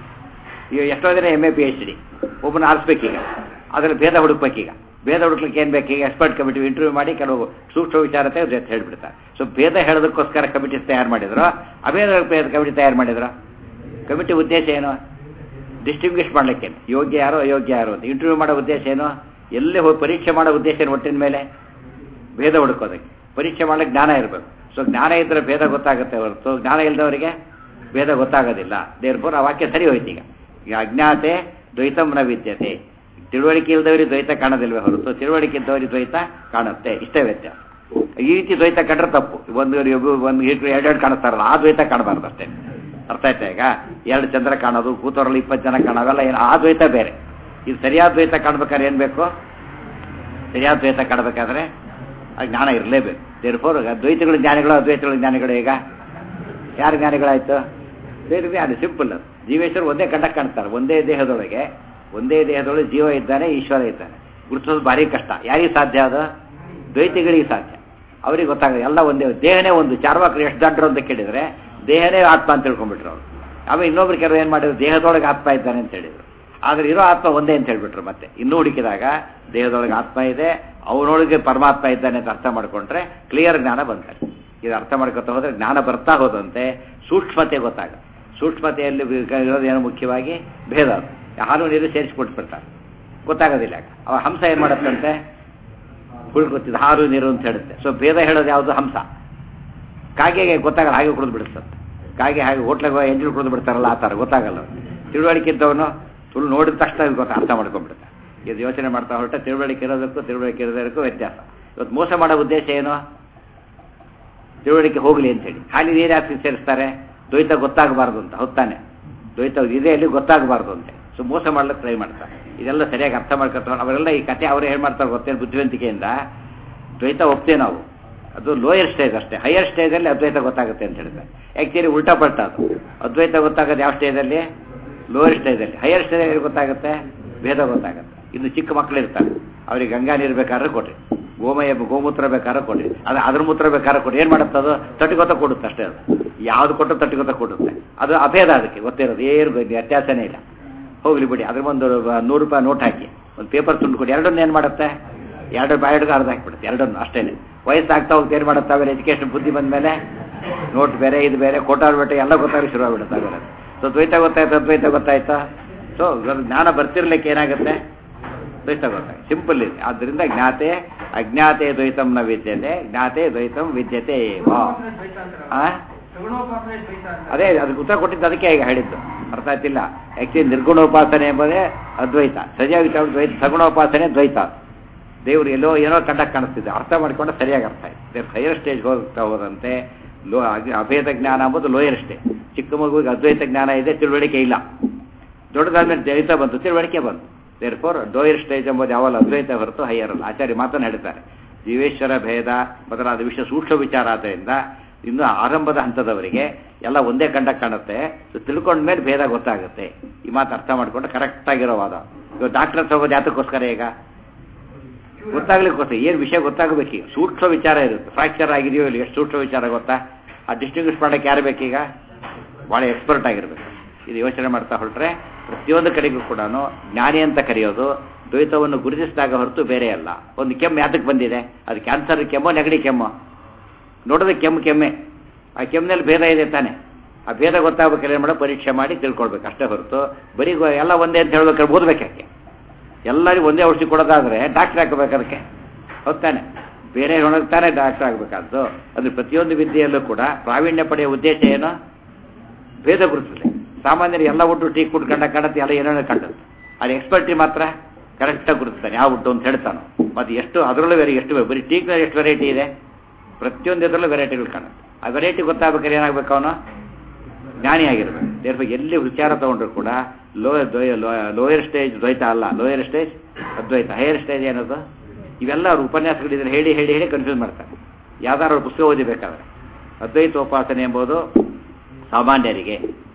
ಈಗ ಎಷ್ಟೋ ಜನ MA PhD ಒಬ್ಬನ ಆರಿಸ್ಬೇಕೀಗ, ಅದರಲ್ಲಿ ಭೇದ ಹುಡುಕ್ಬೇಕೀಗ. ಭೇದ ಹುಡುಕ್ಲಿಕ್ಕೆ ಏನು ಬೇಕೀಗ? ಎಕ್ಸ್ಪರ್ಟ್ ಕಮಿಟಿ ಇಂಟರ್ವ್ಯೂ ಮಾಡಿ ಕೆಲವು ಸೂಕ್ಷ್ಮ ವಿಚಾರತೆ ಹೇಳ್ಬಿಡ್ತಾರೆ. ಸೊ ಭೇದ ಹೇಳೋದಕ್ಕೋಸ್ಕರ ಕಮಿಟಿ ತಯಾರು ಮಾಡಿದ್ರು, ಅಭೇದ ಕಮಿಟಿ ತಯಾರು ಮಾಡಿದ್ರು. ಕಮಿಟಿ ಉದ್ದೇಶ ಏನು? ಡಿಸ್ಟಿಂಗ್ವಿಷ್ ಮಾಡ್ಲಿಕ್ಕೆ, ಯೋಗ್ಯ ಯಾರೋ ಅಯೋಗ್ಯ ಯಾರೋ ಅಂತ. ಇಂಟರ್ವ್ಯೂ ಮಾಡೋ ಉದ್ದೇಶ ಏನು? ಎಲ್ಲಿ ಹೋಗಿ ಪರೀಕ್ಷೆ ಮಾಡೋ ಉದ್ದೇಶ ಏನು? ಒಟ್ಟಿನ ಮೇಲೆ ಭೇದ ಹುಡುಕೋದಕ್ಕೆ. ಪರೀಕ್ಷೆ ಮಾಡಲಿಕ್ಕೆ ಜ್ಞಾನ ಇರಬೇಕು. ಸೊ ಜ್ಞಾನ ಇದ್ದರೆ ಭೇದ ಗೊತ್ತಾಗುತ್ತೆ ಹೊರತು ಜ್ಞಾನ ಇಲ್ಲದವರಿಗೆ ಭೇದ ಗೊತ್ತಾಗೋದಿಲ್ಲ. ದೇರ್ಫೋರ್ ಆ ವಾಕ್ಯ ಸರಿ ಹೋಯ್ತು. ಈಗ ಅಜ್ಞಾತೆ ದ್ವೈತಂ ನ ವಿದ್ಯತೆ, ತಿಳುವಳಿಕೆ ಇಲ್ಲದವರಿಗೆ ದ್ವೈತ ಕಾಣೋದಿಲ್ವೇ ಹೊರತು ತಿಳುವಳಿಕೆ ಇದ್ದವರಿಗೆ ದ್ವೈತ ಕಾಣುತ್ತೆ. ಇಷ್ಟೇ ವ್ಯತ್ಯಾಸ. ಈ ರೀತಿ ದ್ವೈತ ಕಂಡ್ರೆ ತಪ್ಪು. ಒಂದು ಎರಡೆರಡು ಕಾಣಿಸ್ತಾರಲ್ಲ, ಆ ದ್ವೈತ ಕಾಣಬಾರ್ದು ಅಷ್ಟೇ. ಅರ್ಥ ಆಯ್ತಾ? ಈಗ 2 ಚಂದ್ರ ಕಾಣೋದು, ಕೂತವರಲ್ಲಿ 20 ಜನ ಕಾಣೋವೆಲ್ಲ ಏನು, ಆ ದ್ವೈತ ಬೇರೆ. ಇದು ಸರಿಯಾದ ದ್ವೈತ ಕಾಣ್ಬೇಕಾದ್ರೆ ಏನು ಬೇಕು? ಸರಿಯಾದ ದ್ವೈತ ಕಾಣಬೇಕಾದ್ರೆ ಆ ಜ್ಞಾನ ಇರಲೇಬೇಕು. ದೇರ್ಫೋರ್ ದ್ವೈತಗಳು ಜ್ಞಾನಿಗಳು, ಅದ್ವೈತಗಳು ಜ್ಞಾನಿಗಳು. ಈಗ ಯಾರು ಜ್ಞಾನಿಗಳಾಯ್ತು? ಬೇರೆ ಅದು ಸಿಂಪಲ್. ಅದು ಜೀವೇಶ್ವರ ಒಂದೇ ಕಂಡಕ್ಕೆ ಕಾಣ್ತಾರೆ. ಒಂದೇ ದೇಹದೊಳಗೆ ಜೀವ ಇದ್ದಾನೆ, ಈಶ್ವರ ಇದ್ದಾನೆ. ಗುರುತಿಸೋದು ಭಾರಿ ಕಷ್ಟ. ಯಾರಿಗೆ ಸಾಧ್ಯ? ಅದು ದ್ವೈತಿಗಳಿಗೆ ಸಾಧ್ಯ. ಅವ್ರಿಗೆ ಗೊತ್ತಾಗ ಎಲ್ಲ ಒಂದೇ, ದೇಹನೇ ಒಂದು. ಚಾರ್ವಾಕರು ಎಷ್ಟು ದಡ್ಡರು ಅಂತ ಕೇಳಿದರೆ ದೇಹನೇ ಆತ್ಮ ಅಂತ ತಿಳ್ಕೊಂಡ್ಬಿಟ್ರು ಅವರು. ಆಮೇಲೆ ಇನ್ನೊಬ್ರು ಕೆಲವು ಏನು ಮಾಡಿದ್ರು, ದೇಹದೊಳಗೆ ಆತ್ಮ ಇದ್ದಾನೆ ಅಂತ ಹೇಳಿದರು. ಆದರೆ ಇರೋ ಆತ್ಮ ಒಂದೇ ಅಂತ ಹೇಳ್ಬಿಟ್ರು. ಮತ್ತೆ ಇನ್ನೂ ಹುಡುಕಿದಾಗ ದೇಹದೊಳಗೆ ಆತ್ಮ ಇದೆ, ಅವನೊಳಗೆ ಪರಮಾತ್ಮ ಇದ್ದಾನೆ ಅಂತ ಅರ್ಥ ಮಾಡಿಕೊಂಡ್ರೆ ಕ್ಲಿಯರ್ ಜ್ಞಾನ ಬಂತಾರೆ. ಇದು ಅರ್ಥ ಮಾಡ್ಕೊತಾ ಹೋದರೆ ಜ್ಞಾನ ಬರ್ತಾ ಹೋದಂತೆ ಸೂಕ್ಷ್ಮತೆ ಗೊತ್ತಾಗುತ್ತೆ. ಸೂಕ್ಷ್ಮತೆಯಲ್ಲಿ ಇರೋದೇನು ಮುಖ್ಯವಾಗಿ ಭೇದ. ಹಾಲು ನೀರು ಸೇರಿಸ್ಕೊಟ್ಬಿಡ್ತಾರೆ, ಗೊತ್ತಾಗೋದಿಲ್ಲ. ಅವ ಹಂಸ ಏನು ಮಾಡುತ್ತಂತೆ? ಕುಳ್ಕೊತಿದ್ದು ಹಾಲು ನೀರು ಅಂತ ಹೇಳುತ್ತೆ. ಸೊ ಭೇದ ಹೇಳೋದು ಯಾವುದು? ಹಂಸ. ಕಾಗೆಗೆ ಗೊತ್ತಾಗಲ್ಲ, ಹಾಗೆ ಕುಡಿದು ಬಿಡಿಸ್ತಂತೆ. ಕಾಗೆ ಹಾಗೆ ಹೋಟ್ಲಾಗ ಎಂಜಲು ಕುಡಿದು ಬಿಡ್ತಾರಲ್ಲ, ಆ ಥರ ಗೊತ್ತಾಗಲ್ಲ. ತಿಳುವಳಿಕೆ ಇದ್ದವನು ಸುಳ್ಳು ನೋಡಿದ ತಕ್ಷಣ ಅರ್ಥ ಮಾಡ್ಕೊಂಡ್ಬಿಡ್ತಾರೆ. ಇದು ಯೋಚನೆ ಮಾಡ್ತಾ ಹೊರಟೆ ತಿಳುವಳಿಕೆ ಇರೋದಕ್ಕೂ ತಿಳುವಳಿಕೆ ಇರೋದಕ್ಕೂ ವ್ಯತ್ಯಾಸ. ಇವತ್ತು ಮೋಸ ಮಾಡೋ ಉದ್ದೇಶ ಏನು? ತಿಳುವಳಿಕೆ ಹೋಗಲಿ ಅಂತೇಳಿ ಖಾಲಿ ನೀರು ಹಾಕಿ ಸೇರಿಸ್ತಾರೆ. ದ್ವೈತ ಗೊತ್ತಾಗಬಾರ್ದು ಅಂತ. ಹೊತ್ತಾನೆ ದ್ವೈತ ಇದೆ ಅಲ್ಲಿ ಗೊತ್ತಾಗಬಾರ್ದು ಅಂತೆ. ಸೊ ಮೋಸ ಮಾಡ್ಲಿಕ್ಕೆ ಟ್ರೈ ಮಾಡ್ತಾರೆ. ಇದೆಲ್ಲ ಸರಿಯಾಗಿ ಅರ್ಥ ಮಾಡ್ಕೊತಾರೆ. ಅವರೆಲ್ಲ ಈ ಕಥೆ ಅವರೇ ಏನು ಮಾಡ್ತಾರೆ ಗೊತ್ತೇನು? ಬುದ್ಧಿವಂತಿಕೆಯಿಂದ ದ್ವೈತ ಒಪ್ತೇವೆ ನಾವು, ಅದು ಲೋಯರ್ ಸ್ಟೇಜ್ ಅಷ್ಟೇ. ಹೈಯರ್ ಸ್ಟೇಜಲ್ಲಿ ಅದ್ವೈತ ಗೊತ್ತಾಗುತ್ತೆ ಅಂತ ಹೇಳ್ತಾರೆ. ಆ್ಯಕ್ಚುಲಿ ಉಲ್ಟಾ ಪಲ್ಟಾ. ಅದು ಅದ್ವೈತ ಗೊತ್ತಾಗೋದು ಯಾವ ಸ್ಟೇಜಲ್ಲಿ? ಲೋಯರ್ ಸ್ಟೇಜಲ್ಲಿ. ಹೈಯರ್ ಸ್ಟೇಜಲ್ಲಿ ಗೊತ್ತಾಗುತ್ತೆ ಭೇದ ಗೊತ್ತಾಗುತ್ತೆ. ಇನ್ನು ಚಿಕ್ಕ ಮಕ್ಕಳು ಇರ್ತಾರೆ, ಅವ್ರಿಗೆ ಗಂಗಾ ನೀರು ಬೇಕಾದ್ರೆ ಕೊಡ್ರಿ, ಗೋಮೂತ್ರ ಬೇಕಾದ್ರೆ ಕೊಡ್ರಿ, ಅದ್ರ ಮೂತ್ರ ಬೇಕಾದ್ರೆ ಕೊಡ್ರಿ. ಏನು ಮಾಡುತ್ತೆ? ಅದು ತಟ್ಟಿಗೊತ್ತ ಕೊಡುತ್ತೆ ಅಷ್ಟೇ. ಅದು ಯಾವ್ದು ಕೊಟ್ಟು ತಟ್ಟಿಗೊತ್ತ ಕೊಡುತ್ತೆ. ಅದು ಅಭೇದ. ಅದಕ್ಕೆ ಗೊತ್ತಿರೋದು ಏನು ವ್ಯತ್ಯಾಸನೇ ಇಲ್ಲ. ಹೋಗ್ಲಿ ಬಿಡಿ. ಅದ್ರ ಒಂದು 100 ರೂಪಾಯಿ ನೋಟ್ ಹಾಕಿ ಒಂದು ಪೇಪರ್ ತುಂಡು ಕೊಡಿ. ಎರಡನ್ನು ಏನು ಮಾಡುತ್ತೆ? 2 ಬಾಯಡ್ಗೆ ಅರ್ಧ ಹಾಕಿಬಿಡುತ್ತೆ. ಎರಡನ್ನು ಅಷ್ಟೇ. ವಯಸ್ಸಾಗ್ತಾ ಹೋಗ್ತಾ ಏನು ಮಾಡುತ್ತೆ? ಆಮೇಲೆ ಎಜುಕೇಷನ್ ಬುದ್ಧಿ ಬಂದ ಮೇಲೆ ನೋಟ್ ಬೇರೆ, ಇದು ಬೇರೆ, ಕೋಟಾರ್ಬೇಟೆ ಎಲ್ಲ ಗೊತ್ತಾಗಿ ಶುರು ಆಗ್ಬಿಡುತ್ತೆ. ಆಮೇಲೆ ಸೊ ದ್ವೈತ ಗೊತ್ತಾಯ್ತು, ಅದ್ವೈತ ಗೊತ್ತಾಯ್ತಾ? ಸೊ ಜ್ಞಾನ ಬರ್ತಿರ್ಲಿಕ್ಕೆ ಏನಾಗುತ್ತೆ? ದ್ವೈತ ಗೊತ್ತಾಯ್ತು. ಸಿಂಪಲ್ ಇದೆ. ಆದ್ದರಿಂದ ಜ್ಞಾತೆ ಅಜ್ಞಾತೆ ದ್ವೈತಂ ನ ವಿದ್ಯತೆ, ಜ್ಞಾತೆ ದ್ವೈತಂ ವಿದ್ಯತೆ ಏವ. ಅದೇ ಅದಕ್ಕೆ ಉತ್ತರ ಕೊಟ್ಟಿದ್ದು. ಅದಕ್ಕೆ ಈಗ ಹೇಳಿದ್ದು ಅರ್ಥ ಆಯ್ತಿಲ್ಲ. ಆ್ಯಕ್ಚುಲಿ ನಿರ್ಗುಣೋಪಾಸನೆ ಎಂಬುದೇ ಅದ್ವೈತ, ಸರಿಯಾಗಿ ದ್ವೈತ. ಸಗುಣೋಪಾಸನೆ ದ್ವೈತ. ದೇವರು ಎಲ್ಲೋ ಏನೋ ಕಂಡಕ್ಕೆ ಕಾಣಿಸ್ತಿದೆ. ಅರ್ಥ ಮಾಡಿಕೊಂಡು ಸರಿಯಾಗಿ ಅರ್ಥ ಆಯ್ತು. ಹೈಯರ್ ಸ್ಟೇಜ್ ಹೋಗ್ತಾ ಹೋದಂತೆ ಅಭೇದ ಜ್ಞಾನ ಎಂಬುದು ಲೋಯರ್ ಸ್ಟೇಜ್. ಚಿಕ್ಕ ಮಗುವಿಗೆ ಅದ್ವೈತ ಜ್ಞಾನ ಇದೆ, ತಿಳುವಳಿಕೆ ಇಲ್ಲ. ದೊಡ್ಡದಾದ್ಮೇಲೆ ದ್ವೈತ ಬಂತು, ತಿಳುವಳಿಕೆ ಬಂತು. ದೇರ್ಫೋರ್ ಲೋಯರ್ ಸ್ಟೇಜ್ ಎಂಬುದು ಯಾವಲ್ಲ ಅದ್ವೈತ ಹೊರತು ಹೈಯರ್ ಅಲ್ಲ. ಆಚಾರ್ಯ ಮಾತನ್ನು ಹೇಳ್ತಾರೆ. ಜೀವೇಶ್ವರ ಭೇದ ಮೊದಲಾದ ವಿಷಯ ಸೂಕ್ಷ್ಮ ವಿಚಾರ ಆದ್ದರಿಂದ ಇನ್ನು ಆರಂಭದ ಹಂತದವರಿಗೆ ಎಲ್ಲ ಒಂದೇ ಕಂಡಕ್ಕೆ ಕಾಣುತ್ತೆ. ತಿಳ್ಕೊಂಡ್ಮೇಲೆ ಭೇದ ಗೊತ್ತಾಗುತ್ತೆ. ಈ ಮಾತು ಅರ್ಥ ಮಾಡಿಕೊಂಡು ಕರೆಕ್ಟಾಗಿರೋ ವಾದ. ಇವಾಗ ಡಾಕ್ಟರ್ ತಗೋದು ಯಾತಕ್ಕೋಸ್ಕರ? ಈಗ ಗೊತ್ತಾಗ್ಲಿಕ್ಕೋಸ್ಕರ. ಏನು ವಿಷಯ ಗೊತ್ತಾಗಬೇಕೀಗ? ಸೂಕ್ಷ್ಮ ವಿಚಾರ ಇರುತ್ತೆ. ಫ್ರಾಕ್ಚರ್ ಆಗಿದೆಯೋ ಇಲ್ಲಿ ಎಷ್ಟು ಸೂಕ್ಷ್ಮ ವಿಚಾರ ಗೊತ್ತಾ? ಆ ಡಿಸ್ಟಿಂಗ್ವಿಷ್ ಮಾಡೋಕ್ಕೆ ಯಾರು ಬೇಕೀಗ? ಭಾಳ ಎಕ್ಸ್ಪರ್ಟ್ ಆಗಿರ್ಬೇಕು. ಇದು ಯೋಚನೆ ಮಾಡ್ತಾ ಹೊರಟ್ರೆ ಪ್ರತಿಯೊಂದು ಕಡೆಗೂ ಕೂಡ ಜ್ಞಾನಿ ಅಂತ ಕರೆಯೋದು ದ್ವೈತವನ್ನು ಗುರುತಿಸಿದಾಗ ಹೊರತು ಬೇರೆ ಅಲ್ಲ. ಒಂದು ಕೆಮ್ಮು ಯಾತಕ್ಕೆ ಬಂದಿದೆ? ಅದು ಕ್ಯಾನ್ಸರ್ ಕೆಮ್ಮೋ, ನೆಗಡಿ ಕೆಮ್ಮೋ? ನೋಡೋದಕ್ಕೆ ಕೆಮ್ಮೆ. ಆ ಕೆಮ್ಮಿನಲ್ಲಿ ಭೇದ ಇದೆ ತಾನೆ. ಆ ಭೇದ ಗೊತ್ತಾಗಬೇಕಾದ್ರೆ ಏನು ಮಾಡೋ? ಪರೀಕ್ಷೆ ಮಾಡಿ ತಿಳ್ಕೊಳ್ಬೇಕು ಅಷ್ಟೇ ಹೊರತು ಬರೀ ಎಲ್ಲ ಒಂದೇ ಅಂತ ಹೇಳ್ಬೇಕಾದ್ರೆ ಓದಬೇಕಾಕೆ? ಎಲ್ಲರಿಗೂ ಒಂದೇ ಔಷಧಿ ಕೊಡೋದಾದರೆ ಡಾಕ್ಟ್ರ್ ಹಾಕಬೇಕು ಅದಕ್ಕೆ. ಹೊತ್ತಾನೆ ಬೇರೆ ಹೊಣಗ್ತಾನೆ ಡಾಕ್ಟ್ರ್ ಆಗಬೇಕಾದ್ದು. ಅದು ಪ್ರತಿಯೊಂದು ವಿದ್ಯೆಯಲ್ಲೂ ಕೂಡ ಪ್ರಾವೀಣ್ಯ ಪಡೆಯುವ ಉದ್ದೇಶ ಏನು? ಭೇದ ಗುರುತಿಸಲಿ. ಸಾಮಾನ್ಯರು ಎಲ್ಲ ಒಟ್ಟು ಟೀ ಕುಡ್ಕೊಂಡ ಕಾಣುತ್ತೆ, ಎಲ್ಲ ಏನೇನೋ ಕಾಣುತ್ತೆ. ಅದು ಎಕ್ಸ್ಪರ್ಟಿ ಮಾತ್ರ ಕರೆಕ್ಟಾಗಿ ಗುರುತಿಸ್ತಾನೆ ಯಾವ ಉಡ್ಡು ಅಂತ ಹೇಳ್ತಾನೋ. ಮತ್ತು ಎಷ್ಟು ಅದರಲ್ಲೂ ಎಷ್ಟು ಬರೀ ಟೀಕ್ನಲ್ಲಿ ಎಷ್ಟು ವೆರೈಟಿ ಇದೆ? ಪ್ರತಿಯೊಂದು ಇದರಲ್ಲೂ ವೆರೈಟಿಗಳು ಕಾಣುತ್ತೆ. ಆ ವೆರೈಟಿ ಗೊತ್ತಾಗ್ಬೇಕಾದ್ರೆ ಏನಾಗಬೇಕು ಅವನು ಜ್ಞಾನಿ ಆಗಿರ್ಬೇಕು. ದೇರ್ಬೇಕು ಎಲ್ಲಿ ವಿಚಾರ ತಗೊಂಡ್ರು ಕೂಡ ಲೋಯರ್ ಸ್ಟೇಜ್ ದ್ವೈತ ಅಲ್ಲ, lower stage Advaita, higher stage ಏನದು ಇವೆಲ್ಲ ಅವ್ರ ಉಪನ್ಯಾಸಗಳಿದ್ರೆ ಹೇಳಿ ಹೇಳಿ ಹೇಳಿ ಕನ್ಫ್ಯೂಸ್ ಮಾಡ್ತಾರೆ. ಯಾವ್ದಾರು ಅವ್ರು ಪುಸ್ತಕ ಓದಿಬೇಕಾದ್ರೆ ಅದ್ವೈತೋಪಾಸನೆ ಎಂಬುದು ಸಾಮಾನ್ಯರಿಗೆ,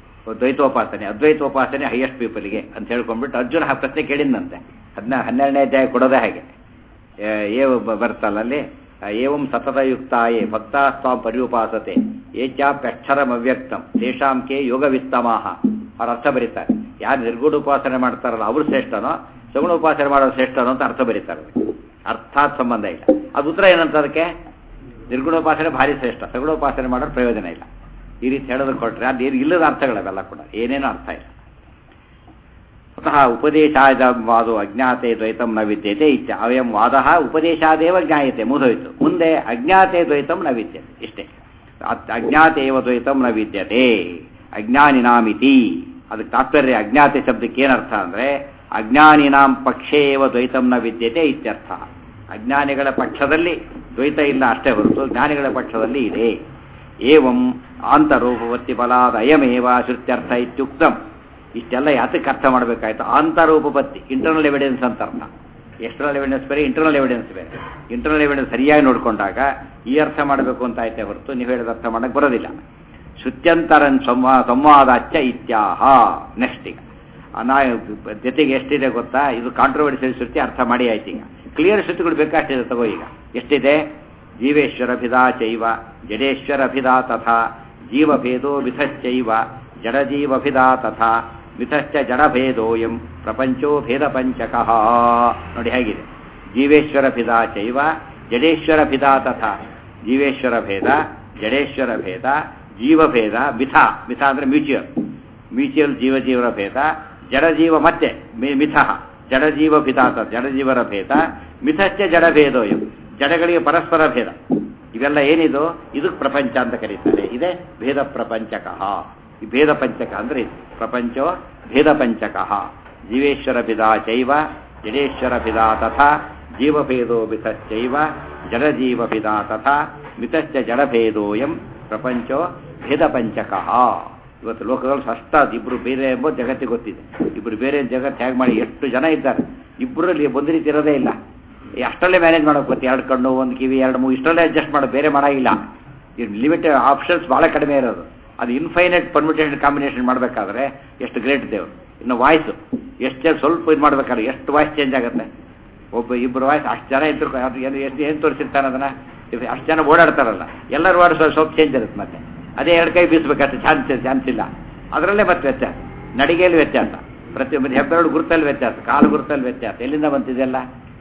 ದ್ವೈತೋಪಾಸನೆ ಹೈಯೆಸ್ಟ್ ಪೀಪಲ್ಗೆ ಅಂತ ಹೇಳ್ಕೊಂಡ್ಬಿಟ್ಟು ಅರ್ಜುನ ಆ ಪ್ರಶ್ನೆ ಕೇಳಿದಂತೆ 12ನೇ ಅಧ್ಯಾಯ ಕೊಡೋದೇ ಹಾಗೆ ಬರ್ತಲ್ಲ ಅಲ್ಲಿ, ಏವಂ ಸತತಯುಕ್ತಾಯೇ ಭಕ್ತಾಸ್ವಾಂ ಪರ್ಯುಪಾಸತೆ ಏಚಾಪ್ಯಕ್ಷರಂ ಅವ್ಯಕ್ತಂ ತೇಷಾಂ ಕೆ ಯೋಗವಿತ್ತಮಾಹ. ಅವ್ರ ಅರ್ಥ ಬರೀತಾರೆ. ಯಾರು ನಿರ್ಗುಣ ಉಪಾಸನೆ ಮಾಡ್ತಾರಲ್ಲ ಅವರು ಶ್ರೇಷ್ಠನೋ, ಸಗುಣ ಉಪಾಸನೆ ಮಾಡೋದು ಶ್ರೇಷ್ಠನೋ ಅಂತ ಅರ್ಥ ಬರೀತಾರೆ. ಅರ್ಥಾತ್ ಸಂಬಂಧ ಇಲ್ಲ. ಅದು ಉತ್ತರ ಏನಂತ ಅದಕ್ಕೆ, ನಿರ್ಗುಣೋಪಾಸನೆ ಭಾರಿ ಶ್ರೇಷ್ಠ, ಸಗುಣೋಪಾಸನೆ ಮಾಡೋದು ಪ್ರಯೋಜನ ಇಲ್ಲ. ಈ ರೀತಿ ಹೇಳೋದಕ್ಕೆ ಕೊಟ್ಟರೆ ಅದೇನು ಇಲ್ಲದ ಅರ್ಥಗಳವೆಲ್ಲ ಕೂಡ ಏನೇನೋ ಅರ್ಥ ಇಲ್ಲ. ಅತಃ ಉಪದೇಶಾದವಾದೋ ಅಜ್ಞಾತೆ ದ್ವೈತಂ ನ ವಿದ್ಯತೆ ಇತ್ಯ ಅಯಂ ವಾದ ಉಪದೇಶಾದೇವ ಜ್ಞಾಯತೆ ಮುಗಿದೋಯ್ತು. ಮುಂದೆ ಅಜ್ಞಾತೆ ದ್ವೈತಂ ನ ವಿದ್ಯತೆ, ಇಷ್ಟೇ. ಅಜ್ಞಾತೇವ ದ್ವೈತಂ ನ ವಿದ್ಯತೆ ಅಜ್ಞಾನಿನಾಮಿತಿ. ಅದಕ್ಕೆ ತಾತ್ಪರ್ಯ ಅಜ್ಞಾತೆ ಶಬ್ದಕ್ಕೆ ಏನರ್ಥ ಅಂದರೆ ಅಜ್ಞಾನಿನಾಂ ಪಕ್ಷೇ ಏವ ದ್ವೈತಂ ನ ವಿದ್ಯತೆ ಇತ್ಯರ್ಥ. ಅಜ್ಞಾನಿಗಳ ಪಕ್ಷದಲ್ಲಿ ದ್ವೈತ ಇಲ್ಲ ಅಷ್ಟೇ ಹೊರತು ಜ್ಞಾನಿಗಳ ಪಕ್ಷದಲ್ಲಿ ಇದೆ. ಏವಂ ಆಂತರೋಪಪತ್ತಿ ಫಲಾದ ಅಯಮೇವ ಶ್ರುತ್ಯರ್ಥ ಇತ್ಯುಕ್ತಂ. ಇಷ್ಟೆಲ್ಲ ಯಾತಕ್ಕೆ ಅರ್ಥ ಮಾಡಬೇಕಾಯ್ತು? ಆಂತರೋಪಪತ್ತಿ, ಇಂಟರ್ನಲ್ ಎವಿಡೆನ್ಸ್ ಅಂತ ಅರ್ಥ. ಎಕ್ಸ್ಟರ್ನಲ್ ಎವಿಡೆನ್ಸ್ ಬೇರೆ, ಇಂಟರ್ನಲ್ ಎವಿಡೆನ್ಸ್ ಬೇರೆ. ಇಂಟರ್ನಲ್ ಎವಿಡೆನ್ಸ್ ಸರಿಯಾಗಿ ನೋಡಿಕೊಂಡಾಗ ಈ ಅರ್ಥ ಮಾಡಬೇಕು ಅಂತ ಆಯ್ತೆ ಹೊರತು ನೀವು ಹೇಳಿದ ಅರ್ಥ ಮಾಡಕ್ಕೆ ಬರೋದಿಲ್ಲ. ಶ್ರುತ್ಯಂತರನ್ ಸಂವಾದಾಚ್ಯ ಇತ್ಯಾಹ. ನೆಕ್ಸ್ಟ್ ಈಗ ಜೊತೆಗೆ ಎಷ್ಟಿದೆ ಗೊತ್ತಾ? ಇದು ಕಾಂಟ್ರವರ್ಸಿಯಲ್ ಶ್ರುತಿ ಅರ್ಥ ಮಾಡಿ ಆಯ್ತು. ಈಗ ಕ್ಲಿಯರ್ ಶ್ರುತಿಗಳು ಬೇಕಾಷ್ಟಿದೆ ತಗೋ. ಈಗ ಎಷ್ಟಿದೆ? ಜೀವೇಶ್ವರ ಭಿದಾ ಚೈವ ಜಡೇಶ್ವರ ಭಿದಾ ತಥಾ ಜೀವಭೇದೋ ಮಿಥಶ್ಚೈವ ಜಡಜೀವಭಿದಾ ತಥಾ ಮಿಥಶ್ಚ ಜಡಭೇದೋಯಂ ಪ್ರಪಂಚೋ ಭೇದ ಪಂಚಕಃ. ನೋಡಿ ಹೇಗಿದೆ. ಜೀವೇಶ್ವರ ಭಿದಾ ಚೈವ ಜಡೇಶ್ವರ ಭಿದಾ ತಥಾ. ಜೀವೇಶ್ವರ ಭೇದ, ಜಡೇಶ್ವರ ಭೇದ, ಜೀವಭೇದ, ಮಿಥಾ. ಮಿಥಾ ಅಂದರೆ ಮ್ಯೂಚುವಲ್ ಜೀವರ ಭೇದ, ಜಡಜೀವ ಮತ್ತೆ ಮಿಥ, ಜಡಜೀವ ಭಿದಾ ತಥಾ ಜಡಜೀವರ ಭೇದ, ಮಿಥಶ್ಚ ಜಡಭೇದೋಯಂ ಜಡಗಳಿಗೆ ಪರಸ್ಪರ ಭೇದ. ಇವೆಲ್ಲ ಏನಿದು? ಇದಕ್ಕೆ ಪ್ರಪಂಚ ಅಂತ ಕರೀತಾರೆ. ಇದೇ ಭೇದ ಪ್ರಪಂಚಕಃ. ಈ ಭೇದ ಪಂಚಕ ಅಂದ್ರೆ ಇದು. ಪ್ರಪಂಚೋ ಭೇದ ಪಂಚಕಃ. ಜೀವೇಶ್ವರ ಭಿದಾ ಚೈವ ಜಡೇಶ್ವರ ಭಿದಾ ತಥಾ ಜೀವಭೇದೋ ಮಿಥಶ್ಚೈವ ಜಡಜೀವ ಭಿದಾ ತಥಾ ಮಿಥಶ್ಚ ಜಡಭೇದೋಯಂ ಪ್ರಪಂಚೋ ಭೇದ ಪಂಚಕಃ. ಇವತ್ತು ಲೋಕಗಳು ಅಷ್ಟ ಇಬ್ರು ಬೇರೆ ಎಂಬುದು ಜಗತ್ತಿಗೆ ಗೊತ್ತಿದೆ. ಇಬ್ರು ಬೇರೆ ಜಗತ್ತು ಹೇಗೆ ಮಾಡಿ ಎಷ್ಟು ಜನ ಇದ್ದಾರೆ. ಇಬ್ಬರಲ್ಲಿ ಒಂದು ರೀತಿ ಇರೋದೇ ಇಲ್ಲ. ಅಷ್ಟರಲ್ಲೇ ಮ್ಯಾನೇಜ್ ಮಾಡೋಕೆ ಗೊತ್ತಿ. 2 ಕಣ್ಣು, 1 ಕಿವಿ, 2 ಮೂಗು ಇಷ್ಟರಲ್ಲೇ ಅಡ್ಜಸ್ಟ್ ಮಾಡೋದು, ಬೇರೆ ಮಾಡೋಂಗಿಲ್ಲ. ಇದು ಲಿಮಿಟೆಡ್ ಆಪ್ಷನ್ಸ್ ಭಾಳ ಕಡಿಮೆ ಇರೋದು. ಅದು ಇನ್ಫೈನೈಟ್ ಪರ್ಮಿಟೇಷನ್ ಕಾಂಬಿನೇಷನ್ ಮಾಡಬೇಕಾದ್ರೆ ಎಷ್ಟು ಗ್ರೇಟ್ ದೇವರು. ಇನ್ನು ವಾಯ್ಸು ಎಷ್ಟು ಸ್ವಲ್ಪ ಇದು ಮಾಡಬೇಕಾದ್ರೆ ಎಷ್ಟು ವಾಯ್ಸ್ ಚೇಂಜ್ ಆಗುತ್ತೆ. ಇಬ್ಬರು ವಾಯ್ಸ್ ಅಷ್ಟು ಜನ ಇದ್ರು ಏನು ತೋರಿಸಿರ್ತಾನೆ ಅದನ್ನು. ಅಷ್ಟು ಜನ ಓಡಾಡ್ತಾರಲ್ಲ, ಎಲ್ಲರೂ ವಾಯ್ಸ್ ಸ್ವಲ್ಪ ಚೇಂಜ್ ಇರುತ್ತೆ. ಮತ್ತೆ ಅದೇ 2 ಕೈ ಬೀಸಬೇಕಷ್ಟು ಚಾನ್ಸ್ ಇಲ್ಲ. ಅದರಲ್ಲೇ ಮತ್ತೆ ವ್ಯತ್ಯಾಸ. ನಡಿಗೆಯಲ್ಲಿ ವ್ಯತ್ಯಾಸ, ಪ್ರತಿಯೊಂದು ಹೆಬ್ಬೆರಳು ಗುರುತಲ್ಲಿ ವ್ಯತ್ಯಾಸ, ಕಾಲು ಗುರುತಲ್ಲಿ ವ್ಯತ್ಯಾಸ. ಎಲ್ಲಿಂದ ಬಂತಿದೆಯಲ್ಲ?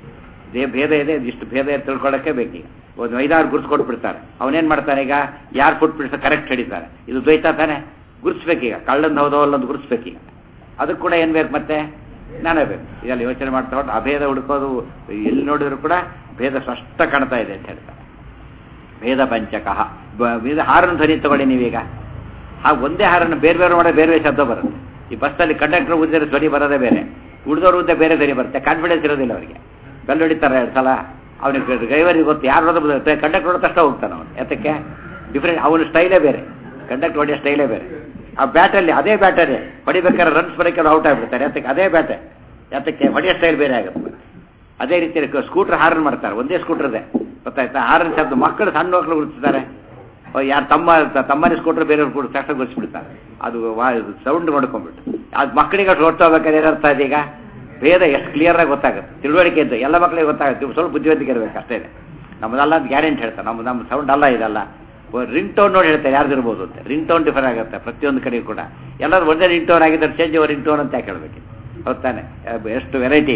ಭೇದ ಇದೆ. ಇಷ್ಟು ಭೇದ ತಿಳ್ಕೊಳ್ಳೋಕ್ಕೆ ಬೇಕೀಗ. ಒಂದು 5-6 ಗುರುತು ಕೊಟ್ಬಿಡ್ತಾರೆ. ಅವನೇನು ಮಾಡ್ತಾನೆ ಈಗ? ಯಾರು ಫುಟ್ ಪ್ರಿಂಟ್ಸ್ ಕರೆಕ್ಟ್ ಹಿಡಿತಾರೆ. ಇದು ದ್ವೈತ ತಾನೆ, ಗುರುತಿಸ್ಬೇಕೀಗ. ಕಳ್ಳಂದು ಹೌದೋ ಅಲ್ಲೊಂದು ಗುರುತಿಸ್ಬೇಕೀಗ. ಅದಕ್ಕೆ ಕೂಡ ಏನು ಬೇಕು? ಮತ್ತೆ ಜ್ಞಾನ ಬೇಕು. ಇದೆಲ್ಲ ಯೋಚನೆ ಮಾಡ್ತಾ ಹೊಟ್ಟು ಅಭೇದ ಹುಡುಕೋದು ಎಲ್ಲಿ ನೋಡಿದ್ರು ಕೂಡ ಭೇದ ಸ್ಪಷ್ಟ ಕಾಣ್ತಾ ಇದೆ ಅಂತ ಹೇಳ್ತಾರೆ. ಭೇದ ಪಂಚಕಃ. ಹಾರನ್ನು ಧ್ವನಿ ತಗೊಳ್ಳಿ ನೀವೀಗ. ಒಂದೇ ಹಾರನ್ನು ಬೇರೆ ಬೇರೆ ಮಾಡೋದು ಬೇರೆ ಬೇರೆ ಶಬ್ದ ಬರುತ್ತೆ. ಈ ಬಸ್ಸಲ್ಲಿ ಕಂಡಕ್ಟರ್ ಉದ್ದರೆ ಧ್ವನಿ ಬರೋದೇ ಬೇರೆ, ಉಳಿದವ್ರು ಉದ್ದ ಬೇರೆ ಧ್ವನಿ ಬರುತ್ತೆ. ಕಾನ್ಫಿಡೆನ್ಸ್ ಇರೋದಿಲ್ಲ ಅವರಿಗೆ. ಬೆಲ್ ಹೊಡಿತಾರೆ 2 ಸಲ. ಅವನಿಗೆ ಡ್ರೈವರಿಗೆ ಗೊತ್ತು ಯಾರು ಹೊಡೆದ ಕಂಡಕ್ಟರ್ ಹೊಡೆದ ತಕ್ಷಣ ಹೋಗ್ತಾನೆ ಅವನು. ಯಾತಕ್ಕೆ? ಡಿಫ್ರೆಂಟ್. ಅವನ ಸ್ಟೈಲೇ ಬೇರೆ, ಕಂಡಕ್ಟರ್ ಹೊಡೆಯೋ ಸ್ಟೈಲೇ ಬೇರೆ. ಆ ಬ್ಯಾಟಲ್ಲಿ ಅದೇ ಬ್ಯಾಟರಿ ಹೊಡಿಬೇಕಾದ್ರೆ ರನ್ಸ್ ಬರೋಕ್ಕೆ ಔಟ್ ಆಗಿಬಿಡ್ತಾರೆ. ಯಾತಕ್ಕೆ? ಅದೇ ಬ್ಯಾಟೆ. ಯಾತಕ್ಕೆ? ಹೊಡೆಯೋ ಸ್ಟೈಲ್ ಬೇರೆ ಆಗುತ್ತೆ. ಅದೇ ರೀತಿ ಸ್ಕೂಟರ್ ಹಾರನ್ ಮಾಡ್ತಾರೆ. ಒಂದೇ ಸ್ಕೂಟರ್ ಇದೆ, ಗೊತ್ತಾಯ್ತಾ? ಹಾರನ್ ಶಬ್ದ ಮಕ್ಕಳು, ಸಣ್ಣ ಮಕ್ಕಳು ಗುರುತಿಸ್ತಾರೆ. ಯಾರು ತಮ್ಮನೇ ಸ್ಕೂಟರ್ ಬೇರೆಯವ್ರು ಕೂಡ ತಕ್ಷಣ ಗುರುತಿಸ್ಬಿಡ್ತಾರೆ. ಅದು ಸೌಂಡ್ ಮಾಡ್ಕೊಂಡ್ಬಿಟ್ಟು ಅದು ಮಕ್ಕಳಿಗೆ ಅಷ್ಟು ಹೊರಟೋಗ್ಬೇಕಾದ್ರೆ ಏನರ್ಥ ಇದೆ? ಈಗ ಭೇದ ಎಷ್ಟು ಕ್ಲಿಯರಾಗಿ ಗೊತ್ತಾಗುತ್ತೆ. ತಿಳುವಳಿಕೆ ಇದ್ದು ಎಲ್ಲ ಮಕ್ಕಳಿಗೆ ಗೊತ್ತಾಗುತ್ತೆ. ಸ್ವಲ್ಪ ಬುದ್ಧಿವಂತಿಕೆ ಇರಬೇಕು ಅಷ್ಟೇ. ನಮ್ಮದಲ್ಲ ಅಂತ ಗ್ಯಾರಂಟಿ ಹೇಳ್ತಾರೆ. ನಮ್ಮ ಸೌಂಡ್ ಅಲ್ಲ ಇದಲ್ಲ. ರಿಂಗ್ ಟೋನ್ ನೋಡಿ ಹೇಳ್ತಾರೆ ಯಾರ್ದಿರ್ಬೋದು ಅಂತ. ರಿಂಗ್ ಟೋನ್ ಡಿಫರ್ ಆಗುತ್ತೆ ಪ್ರತಿಯೊಂದು ಕಡೆ ಕೂಡ. ಎಲ್ಲರೂ ಒಂದೇ ರಿಂಗ್ ಟೋನ್ ಆಗಿದ್ದಾರೆ, ಚೇಂಜ್ ರಿಂಗ್ ಟೋನ್ ಅಂತ ಯಾಕೆ ಹೇಳಬೇಕು? ಹೊತ್ತಾನೆ ಎಷ್ಟು ವೆರೈಟಿ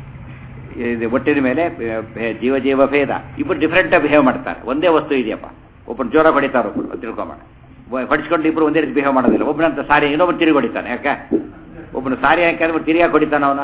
ಇದೆ. ಒಟ್ಟಿನ ಮೇಲೆ ಜೀವ ಭೇದ. ಇಬ್ಬರು ಡಿಫ್ರೆಂಟಾಗಿ ಬಿಹೇವ್ ಮಾಡ್ತಾರೆ. ಒಂದೇ ವಸ್ತು ಇದೆಯಪ್ಪ, ಒಬ್ಬರು ಜೋರಾಗಿ ಹೊಡಿತಾರೆ, ಒಬ್ಬರು ತಿಳ್ಕೊಂಬೇಡ. ಹೊಡಿಸ್ಕೊಂಡು ಇಬ್ಬರು ಒಂದೇ ರೀತಿ ಬಿಹೇವ್ ಮಾಡೋದಿಲ್ಲ. ಒಬ್ಬನಂತ ಸಾರಿ, ಇನ್ನೊಬ್ಬರು ತಿರುಗಿ ಹೊಡಿತಾನೆ. ಯಾಕೆ? ಒಬ್ಬನು ಸಾರಿ ಯಾಕೆ ತಿರುಗಾಗಿ ಹೊಡಿತಾನೆ ಅವನು.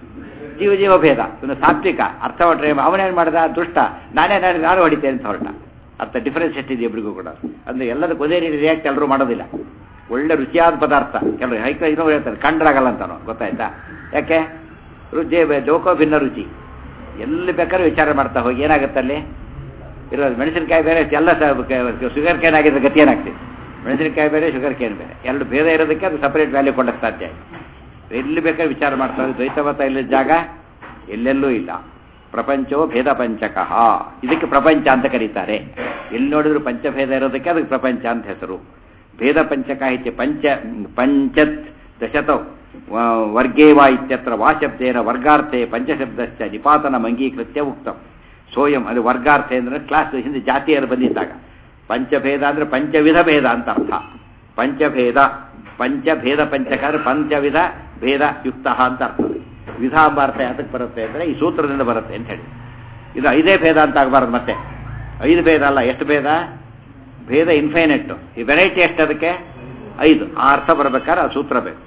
ಜೀವ ಭೇದ. ಇವನು ಸಾತ್ವಿಕ, ಅರ್ಥ ಹೊಟ್ರೆ ಅವನೇನು ಮಾಡಿದ? ದುಷ್ಟ. ನಾನು ಹೊಡಿತೇನೆ ಅಂತ ಹೊರಟ. ಅರ್ಥ ಡಿಫರೆನ್ಸ್ ಎಷ್ಟಿದೆ ಇಬ್ಬರಿಗೂ ಕೂಡ. ಅಂದರೆ ಎಲ್ಲದಕ್ಕೂ ಒಂದೇ ರೀತಿ ರಿಯಾಕ್ಟ್ ಎಲ್ಲರೂ ಮಾಡೋದಿಲ್ಲ. ಒಳ್ಳೆ ರುಚಿಯಾದ ಪದಾರ್ಥ ಕೆಲವರು ಇನ್ನೊಬ್ರು ಹೇಳ್ತಾರೆ ಕಂಡ್ರಾಗಲ್ಲ ಅಂತಾನು. ಗೊತ್ತಾಯ್ತಾ? ಯಾಕೆ? ಲೋಕ ಭಿನ್ನ ರುಚಿ. ಎಲ್ಲಿ ಬೇಕಾದ್ರೂ ವಿಚಾರ ಮಾಡ್ತಾ ಹೋಗಿ ಏನಾಗುತ್ತೆ ಅಲ್ಲಿ? ಇರೋದು. ಮೆಣಸಿನಕಾಯಿ ಬೇರೆ ಎಲ್ಲ ಶುಗರ್ ಕೇನ್ ಆಗಿದ್ರೆ ಗತಿ ಏನಾಗ್ತದೆ? ಮೆಣಸಿನಕಾಯಿ ಬೇರೆ ಶುಗರ್ ಕೇನ್ ಬೇರೆ, ಎರಡು ಭೇದ ಇರೋದಕ್ಕೆ ಅದು ಸಪರೇಟ್ ವ್ಯಾಲ್ಯೂ ಕೊಡಕ್ಕೆ ಸಾಧ್ಯ ಆಯಿತು. ಎಲ್ಲಿ ಬೇಕಾದ್ರೆ ವಿಚಾರ ಮಾಡ್ತಾರೆ. ದ್ವೈತಮತ ಇಲ್ಲದ ಜಾಗ ಎಲ್ಲೆಲ್ಲೂ ಇಲ್ಲ. ಪ್ರಪಂಚವೋ ಭೇದ ಪಂಚಕಃ, ಇದಕ್ಕೆ ಪ್ರಪಂಚ ಅಂತ ಕರೀತಾರೆ. ಎಲ್ಲಿ ನೋಡಿದ್ರು ಪಂಚಭೇದ ಇರೋದಕ್ಕೆ ಅದಕ್ಕೆ ಪ್ರಪಂಚ ಅಂತ ಹೆಸರು. ಭೇದ ಪಂಚಕ ಇತ್ಯ ಪಂಚತ್ ದಶತೌ ವರ್ಗೇವಾ ಇತ್ಯತ್ರ ವಾಶಬ್ದೇನ ವರ್ಗಾರ್ಥೆ ಪಂಚಶಬ್ದಶ್ಚ ನಿಪಾತನ ಅಂಗೀಕೃತ್ಯ ಉಕ್ತಂ. ಸೋಯಂ ಅದು ವರ್ಗಾರ್ಥ ಅಂದ್ರೆ ಕ್ಲಾಸ್ ಹಿಂದೆ ಜಾತಿಯರು ಬಂದಿದ್ದಾಗ. ಪಂಚಭೇದ ಅಂದ್ರೆ ಪಂಚವಿಧ ಭೇದ ಅಂತ ಅರ್ಥ. ಪಂಚಭೇದ ಪಂಚಭೇದ ಪಂಚಕ ಅಂದ್ರೆ ಪಂಚವಿಧ ಭೇದ ಯುಕ್ತ ಅಂತ ಅರ್ಥ. ವಿಧ ಎಂಬ ಅರ್ಥ ಯಾತಕ್ಕೆ ಬರುತ್ತೆ ಅಂದರೆ ಈ ಸೂತ್ರದಿಂದ ಬರುತ್ತೆ ಅಂತ ಹೇಳಿ. ಇದು 5 ಭೇದ ಅಂತ ಆಗಬಾರ್ದು. ಮತ್ತೆ 5 ಭೇದ ಅಲ್ಲ, ಎಷ್ಟು ಭೇದ? ಭೇದ ಇನ್ಫೈನೆಟ್. ಈ ವೆರೈಟಿ ಎಷ್ಟು? ಅದಕ್ಕೆ 5. ಆ ಅರ್ಥ ಬರಬೇಕಾದ್ರೆ ಆ ಸೂತ್ರ ಬೇಕು.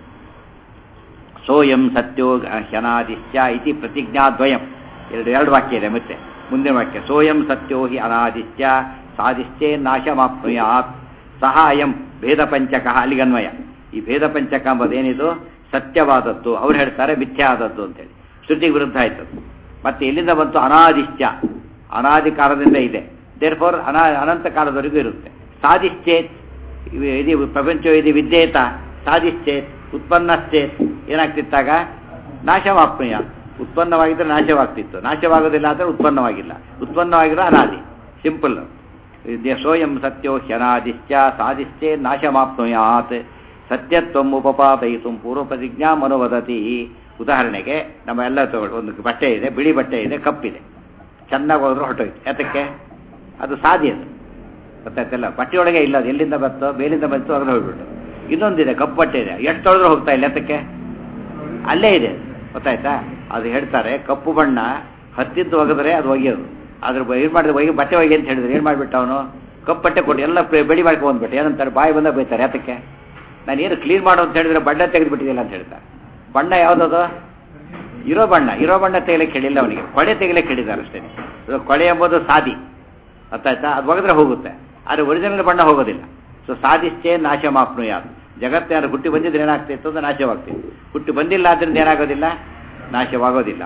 ಸೋಯಂ ಸತ್ಯೋ ಹ್ಯನಾದಿಶ್ಚ ಇತಿ ಪ್ರತಿಜ್ಞಾದ್ವಯಂ. ಎರಡು ವಾಕ್ಯ ಇದೆ. ಮತ್ತೆ ಮುಂದಿನ ವಾಕ್ಯ ಸೋಯಂ ಸತ್ಯೋ ಹಿ ಅನಾದಿಶ್ಚ ಸಾದಿಶ್ಚೇ ನಾಶಮಾಪ್ನುಯಾತ್ ಸಹ ಅಯಂ ಭೇದ ಪಂಚಕ. ಅಲ್ಲಿಗನ್ವಯ. ಈ ಭೇದ ಪಂಚಕ ಎಂಬುದೇನಿದು? ಸತ್ಯವಾದದ್ದು. ಅವ್ರು ಹೇಳ್ತಾರೆ ಮಿಥ್ಯಾ ಆದದ್ದು ಅಂತೇಳಿ. ಶ್ರುತಿಗೆ ವಿರುದ್ಧ ಆಯ್ತು. ಮತ್ತೆ ಎಲ್ಲಿಂದ ಬಂತು? ಅನಾದಿಶ್ಚ, ಅನಾದಿ ಕಾಲದಿಂದ ಇದೆ. ದೇರ್ಫೋರ್ ಅನಂತ ಕಾಲದವರೆಗೂ ಇರುತ್ತೆ. ಸಾಧಿಶ್ಚೇತ್, ಇದು ಪ್ರಪಂಚ ಇದು ವಿದ್ಯೇತ. ಸಾಧಿಶ್ಚೇತ್ ಉತ್ಪನ್ನಶ್ಚೇತ್ ಏನಾಗ್ತಿತ್ತಾಗ? ನಾಶವಾಪ್ನುಯ. ಉತ್ಪನ್ನವಾಗಿದ್ದರೆ ನಾಶವಾಗ್ತಿತ್ತು, ನಾಶವಾಗೋದಿಲ್ಲ ಆದರೆ ಉತ್ಪನ್ನವಾಗಿಲ್ಲ, ಉತ್ಪನ್ನವಾಗಿದ್ರೆ ಅನಾದಿ. ಸಿಂಪಲ್. ಸೋಯಂ ಸತ್ಯೋ ಹ್ಯನಾದಿಶ್ಚ ಸಾಧಿಶ್ಚೇ ನಾಶಮಾಪ್ನುಯಾತ್ ಸತ್ಯತ್ವಂ ಉಪಪಾದಯಿತು ಪೂರ್ವ ಪ್ರತಿಜ್ಞಾ ಮನೋವದತಿ. ಉದಾಹರಣೆಗೆ ನಮ್ಮ ಎಲ್ಲ ತಗೊಳ್ಳಿ. ಒಂದು ಬಟ್ಟೆ ಇದೆ, ಬಿಳಿ ಬಟ್ಟೆ ಇದೆ, ಕಪ್ಪಿದೆ. ಚೆನ್ನಾಗಿ ಹೋದ್ರೆ ಹೊರಟೋಯ್ತು. ಯಾತಕ್ಕೆ? ಅದು ಸಾದಿ. ಅದು ಗೊತ್ತಾಯ್ತಲ್ಲ. ಬಟ್ಟೆಯೊಳಗೆ ಇಲ್ಲ, ಅದು ಎಲ್ಲಿಂದ ಬಂತು? ಮೇಲಿಂದ ಬಂತು, ಅದ್ರ ಹೋಗ್ಬಿಟ್ಟು. ಇನ್ನೊಂದಿದೆ, ಕಪ್ಪು ಬಟ್ಟೆ ಇದೆ, ಎಷ್ಟು ತೊಳೆದ್ರೂ ಹೋಗ್ತಾ ಇಲ್ಲ. ಯಾತಕ್ಕೆ? ಅಲ್ಲೇ ಇದೆ. ಗೊತ್ತಾಯ್ತಾ? ಅದು ಹೇಳ್ತಾರೆ ಕಪ್ಪು ಬಣ್ಣ ಹತ್ತಿದ್ದು ಒಗೆದ್ರೆ ಅದು ಒಗೆಯೋದು. ಅದ್ರ ಏನು ಮಾಡಿದ್ರೆ ಬಟ್ಟೆ ಒಗೆ ಅಂತ ಹೇಳಿದ್ರೆ ಏನು ಮಾಡಿಬಿಟ್ಟು ಅವನು? ಕಪ್ಪು ಬಟ್ಟೆ ಕೊಟ್ಟು ಎಲ್ಲ ಬೆಳಿ ಮಾಡ್ಕೊಂಡ್ಬಿಟ್ಟು ಏನಂತಾರೆ? ಬಾಯಿ ಬಂದಾಗ ಬೈತಾರೆ. ಯಾತಕ್ಕೆ? ನಾನು ಏನು ಕ್ಲೀನ್ ಮಾಡು ಅಂತ ಹೇಳಿದ್ರೆ ಬಣ್ಣ ತೆಗೆದುಬಿಟ್ಟಿದ್ದಿಲ್ಲ ಅಂತ ಹೇಳ್ತಾರೆ. ಬಣ್ಣ ಯಾವುದದು? ಇರೋ ಬಣ್ಣ. ಇರೋ ಬಣ್ಣ ತೆಗಿಲಿಕ್ಕೆ ಹೇಳಿಲ್ಲ ಅವನಿಗೆ, ಕೊಳೆ ತೆಗಿಲಿಕ್ಕೆ ಹೇಳಿದ್ದಾರೆ ಅಷ್ಟೇ. ಕೊಳೆ ಎಂಬುದು ಸಾದಿ. ಅರ್ಥಾಯ್ತಾ? ಅದು ಒಗೆದ್ರೆ ಹೋಗುತ್ತೆ, ಆದರೆ ಒರಿಜಿನಲ್ ಬಣ್ಣ ಹೋಗೋದಿಲ್ಲ. ಸೊ ಸಾಧಿಷ್ಟೇ ನಾಶಮಾಪ್ನುಯಾತ್. ಜಗತ್ತೇನಾದ್ರು ಹುಟ್ಟಿ ಬಂದಿದ್ರೆ ಏನಾಗ್ತಿತ್ತು ಅಂದ್ರೆ ನಾಶವಾಗ್ತಿತ್ತು. ಹುಟ್ಟಿ ಬಂದಿಲ್ಲ ಆದ್ದರಿಂದ ಏನಾಗೋದಿಲ್ಲ? ನಾಶವಾಗೋದಿಲ್ಲ.